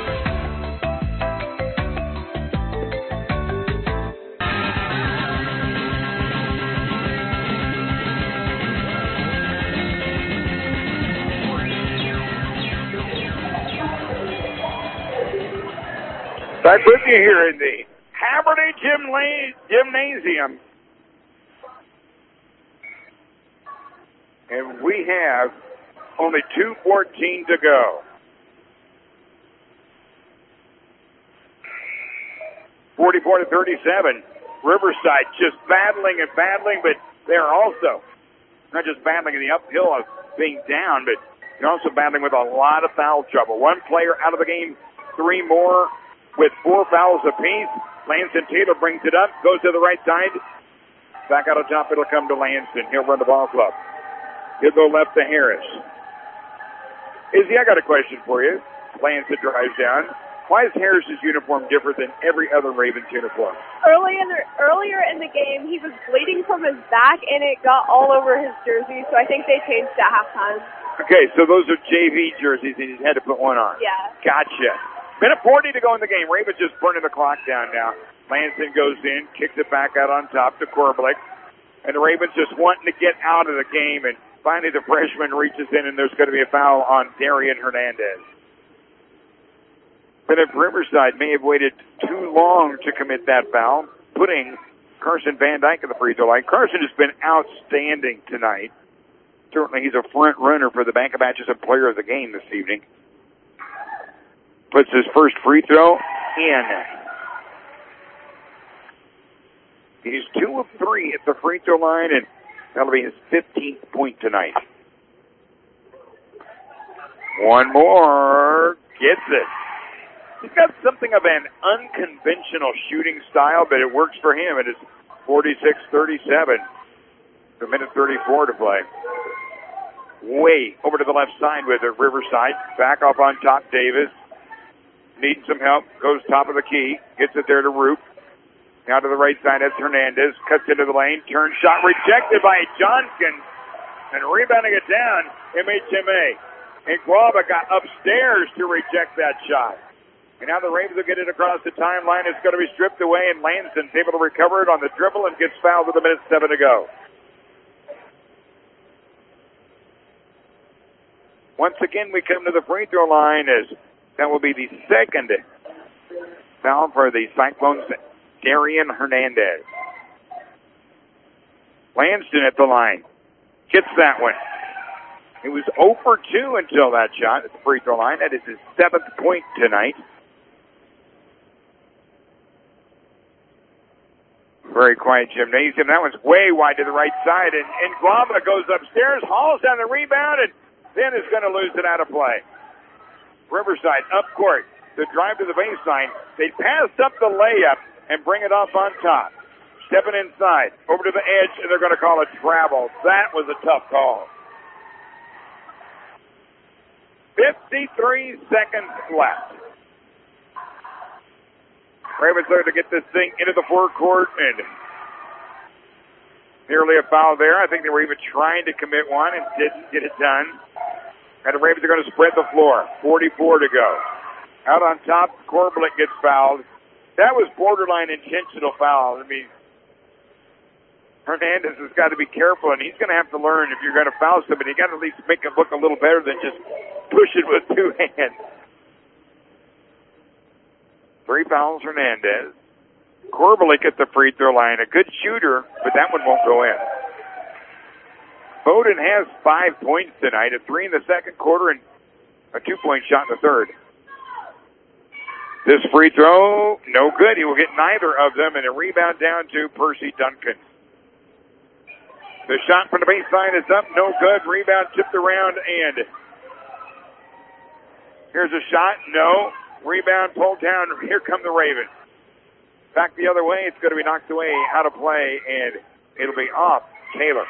Back with you here in the Haverty Gymla- Gymnasium. And we have only two fourteen to go. forty-four to thirty-seven. Riverside just battling and battling, but they're also not just battling in the uphill of being down, but they're also battling with a lot of foul trouble. One player out of the game, three more with four fouls apiece. Lanston Taylor brings it up, goes to the right side. Back out of top, it'll come to Lanston. He'll run the ball club. He'll go left to Harris. Izzy, I got a question for you. Lanston drives down. Why is Harris's uniform different than every other Ravens uniform? Early in the, earlier in the game, he was bleeding from his back, and it got all over his jersey, so I think they changed at halftime. Okay, so those are J V jerseys, and he had to put one on. Yeah. Gotcha. Minute forty to go in the game. Ravens just burning the clock down now. Lanston goes in, kicks it back out on top to Korblick. And the Ravens just wanting to get out of the game. And finally the freshman reaches in, and there's going to be a foul on Darian Hernandez. But if Riverside may have waited too long to commit that foul, putting Carson Van Dyke at the free throw line. Carson has been outstanding tonight. Certainly he's a front runner for the Bank of Atchison Player of the Game this evening. Puts his first free throw in. He's two of three at the free throw line, and that'll be his fifteenth point tonight. One more. Gets it. He's got something of an unconventional shooting style, but it works for him. It is forty-six thirty-seven. A minute thirty-four to play. Way over to the left side with it. Riverside. Back off on top, Davis. Needing some help, goes top of the key, gets it there to Roop. Now to the right side, that's Hernandez, cuts into the lane, turn shot rejected by Johnson, and rebounding it down, M H M A. And Guava got upstairs to reject that shot. And now the Ravens will get it across the timeline. It's going to be stripped away, and Lanston's able to recover it on the dribble and gets fouled with a minute seven to go. Once again, we come to the free throw line as that will be the second foul for the Cyclones, Darian Hernandez. Lanston at the line. Gets that one. It was zero for two until that shot at the free throw line. That is his seventh point tonight. Very quiet gymnasium. That one's way wide to the right side. And, and Glava goes upstairs, hauls down the rebound, and then is going to lose it out of play. Riverside up court. The drive to the baseline. They pass up the layup and bring it off on top. Stepping inside. Over to the edge, and they're going to call it travel. That was a tough call. fifty-three seconds left. Ravens there to get this thing into the forecourt, and nearly a foul there. I think they were even trying to commit one and didn't get it done. And the Ravens are going to spread the floor. forty-four to go. Out on top, Korblick gets fouled. That was borderline intentional foul. I mean, Hernandez has got to be careful, and he's going to have to learn if you're going to foul somebody, you got to at least make it look a little better than just push it with two hands. Three fouls, Hernandez. Korblick at the free throw line. A good shooter, but that one won't go in. Bowden has five points tonight, a three in the second quarter and a two-point shot in the third. This free throw, no good. He will get neither of them, and a rebound down to Percy Duncan. The shot from the baseline is up, no good. Rebound tipped around, and Here's a shot. No. Rebound pulled down. Here come the Ravens. Back the other way. It's going to be knocked away out of play, and it'll be off Taylor.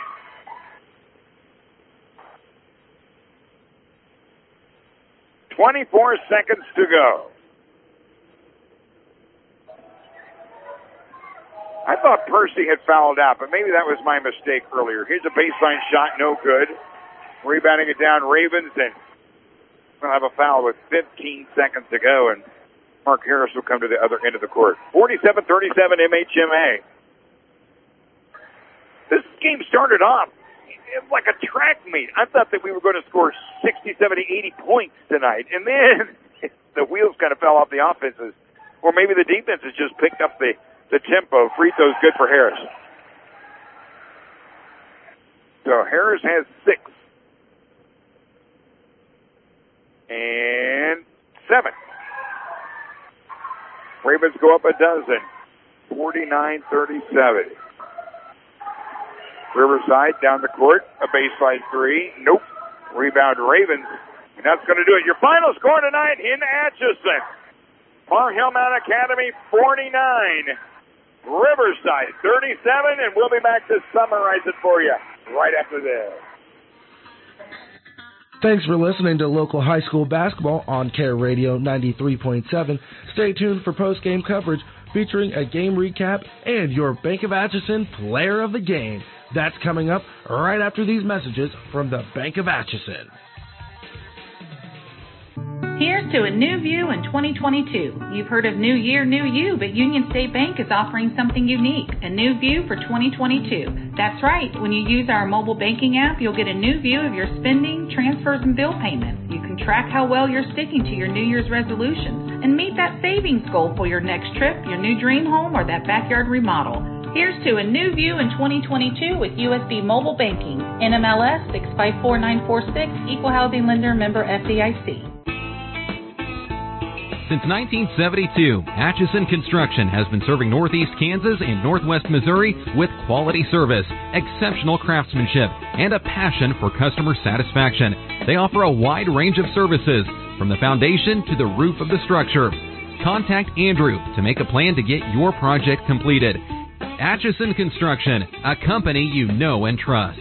twenty-four seconds to go. I thought Percy had fouled out, but maybe that was my mistake earlier. Here's a baseline shot, no good. Rebounding it down, Ravens, and we'll have a foul with fifteen seconds to go, and Mark Harris will come to the other end of the court. forty-seven thirty-seven M H M A. This game started off like a track meet. I thought that we were going to score sixty, seventy, eighty points tonight, and then the wheels kind of fell off the offenses. Or maybe the defenses just picked up the, the tempo. Free throws good for Harris. So Harris has six. And seven. Ravens go up a dozen. forty-nine thirty-seven. Riverside down the court. A baseline three. Nope. Rebound Ravens. And that's going to do it. Your final score tonight in Atchison. Par Hill Mount Academy forty-nine. Riverside thirty-seven. And we'll be back to summarize it for you right after this. Thanks for listening to local high school basketball on Care Radio ninety-three point seven. Stay tuned for post-game coverage featuring a game recap and your Bank of Atchison Player of the Game. That's coming up right after these messages from the Bank of Atchison. Here's to a new view in twenty twenty-two. You've heard of New Year, New You, but Union State Bank is offering something unique, a new view for twenty twenty-two. That's right. When you use our mobile banking app, you'll get a new view of your spending, transfers, and bill payments. You can track how well you're sticking to your New Year's resolutions and meet that savings goal for your next trip, your new dream home, or that backyard remodel. Here's to a new view in twenty twenty-two with U S B Mobile Banking. N M L S six five four nine four six, Equal Housing Lender, member F D I C. Since nineteen seventy-two, Atchison Construction has been serving Northeast Kansas and Northwest Missouri with quality service, exceptional craftsmanship, and a passion for customer satisfaction. They offer a wide range of services, from the foundation to the roof of the structure. Contact Andrew to make a plan to get your project completed. Atchison Construction, a company you know and trust.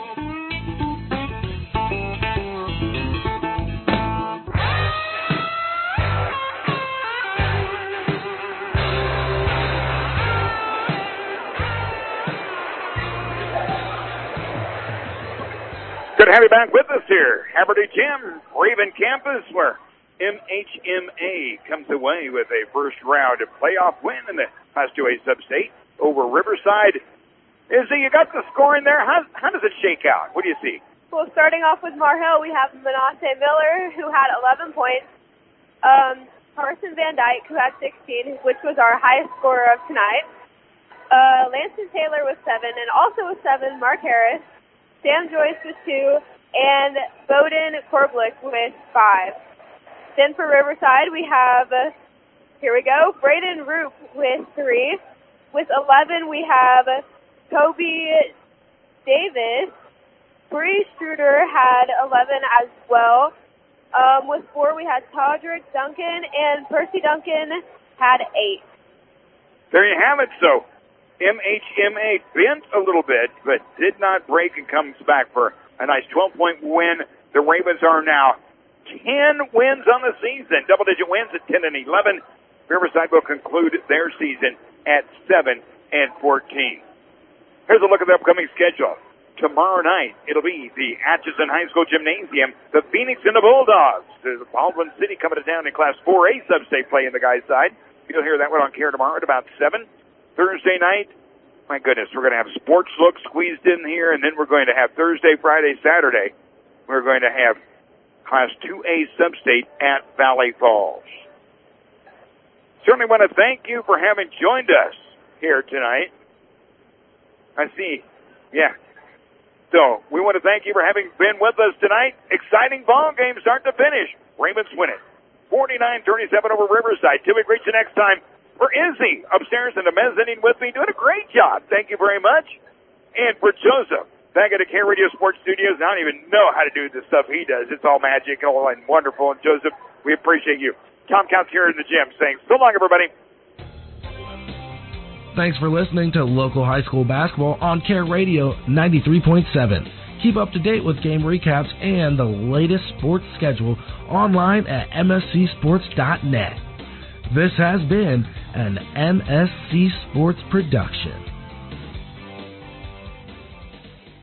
Good to have you back with us here. Haverty Gym, Raven Campus, where M H M A comes away with a first round playoff win in the Class two A Sub-State over Riverside. Izzy, you got the score in there. How, how does it shake out? What do you see? Well, starting off with Mar Hill, we have Manasseh Miller, who had eleven points. Um, Carson Van Dyke, who had sixteen, which was our highest scorer of tonight. Uh, Lanston Taylor with seven, and also with seven, Mark Harris. Sam Joyce with two, and Bowden Korblick with five. Then for Riverside, we have, uh, here we go, Braden Roop with three. With eleven, we have Kobe Davis. Bree Struder had eleven as well. Um, with four, we had Todrick Duncan, and Percy Duncan had eight. There you have it. So M H M A bent a little bit, but did not break and comes back for a nice twelve-point win. The Ravens are now ten wins on the season, double-digit wins at ten and eleven. Riverside will conclude their season at seven and fourteen. Here's a look at the upcoming schedule. Tomorrow night, it'll be the Atchison High School Gymnasium, the Phoenix and the Bulldogs. There's Baldwin City coming to town in Class four A sub-state play in the guys' side. You'll hear that one on Care tomorrow at about seven. Thursday night, my goodness, we're going to have Sports Look squeezed in here, and then we're going to have Thursday, Friday, Saturday. We're going to have Class two A sub-state at Valley Falls. Certainly want to thank you for having joined us here tonight. I see. Yeah. So, we want to thank you for having been with us tonight. Exciting ball game start to finish. Ravens win it. forty-nine thirty-seven over Riverside. Till we reach you next time. For Izzy upstairs in the mezzanine with me, doing a great job. Thank you very much. And for Joseph back at the Care Radio Sports Studios. I don't even know how to do the stuff he does. It's all magical and wonderful. And Joseph, we appreciate you. Tom Counts here in the gym saying so long, everybody. Thanks for listening to local high school basketball on Care Radio ninety-three point seven. Keep up to date with game recaps and the latest sports schedule online at M S C sports dot net. This has been an M S C Sports production.